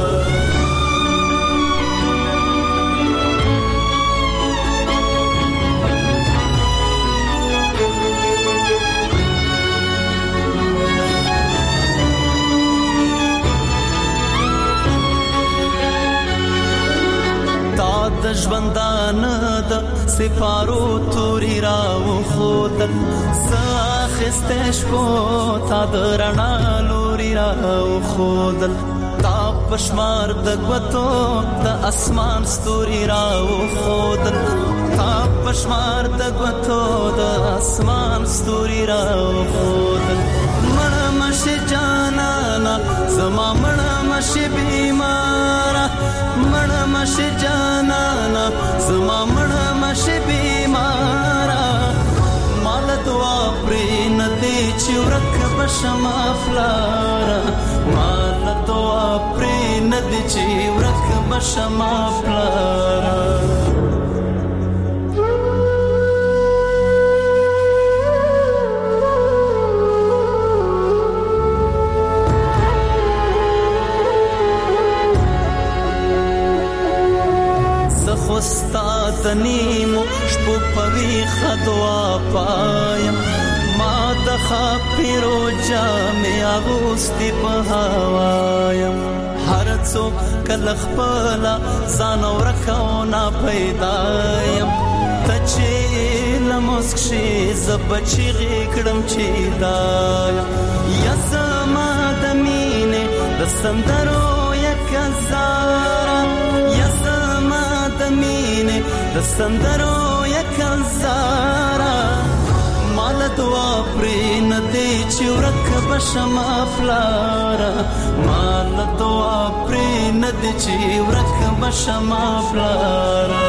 د ژوندان د سپارو توري راو خودل ساخستش کو تا د رڼا لوري راو خودل تا پشمار د غوتو د اسمان ستوري راو خودل تا پشمار د غوتو د اسمان ستوري راو خودل مړ مش جانانا زما مړ مش بیمارا مړ مش جانانا زما مړ مش بیمارا مال دعا پرین دې چې ورک بشم افلارا مال دعا پرین دې چې ورک بشم افلارا استاد نیمو شپو پوی خدوا پایم ما د خاپیرو جامې اغوستي په هوایم هر څوک کله خپل ځان ورکاو نه پیدایم ته چې لمسک شي زبچی غکړم چې دایم یا زما د مینې د سندرو یک زارا یا د سندرو یک زارا مال دعا پرین دې چې ورک بشم افلارا مال دعا پرین دې چې ورک بشم افلارا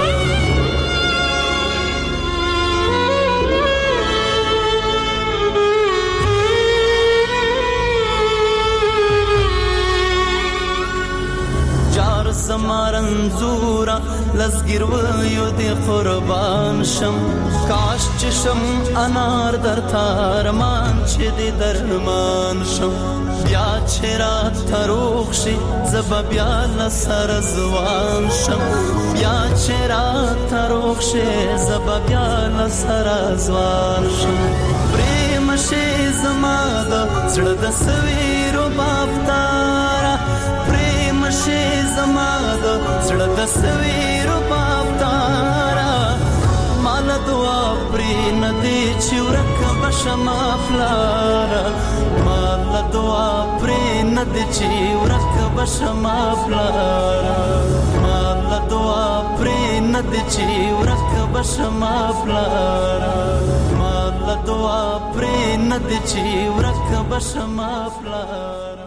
زمارنزورا لزګر ویو دی قربان شم کاش چشم انار در تارمان چې دی درمان شم بیا چې را تروخ شي زب بیا لسر زوان شم بیا چې را تروخ شي زب بیا لسر زوان شم پریم شي زما د زړه د سویرو بافتارا پریم شي زما د زړه د سویرو بافتارا مال دعا پرې ندی چې ورک بشما پلارا مال دعا پرې ندی چې ورک بشما پلارا مال دعا پرې ندی چې ورک بشما پلارا مال دعا پرې ندی چې ورک بشما پلارا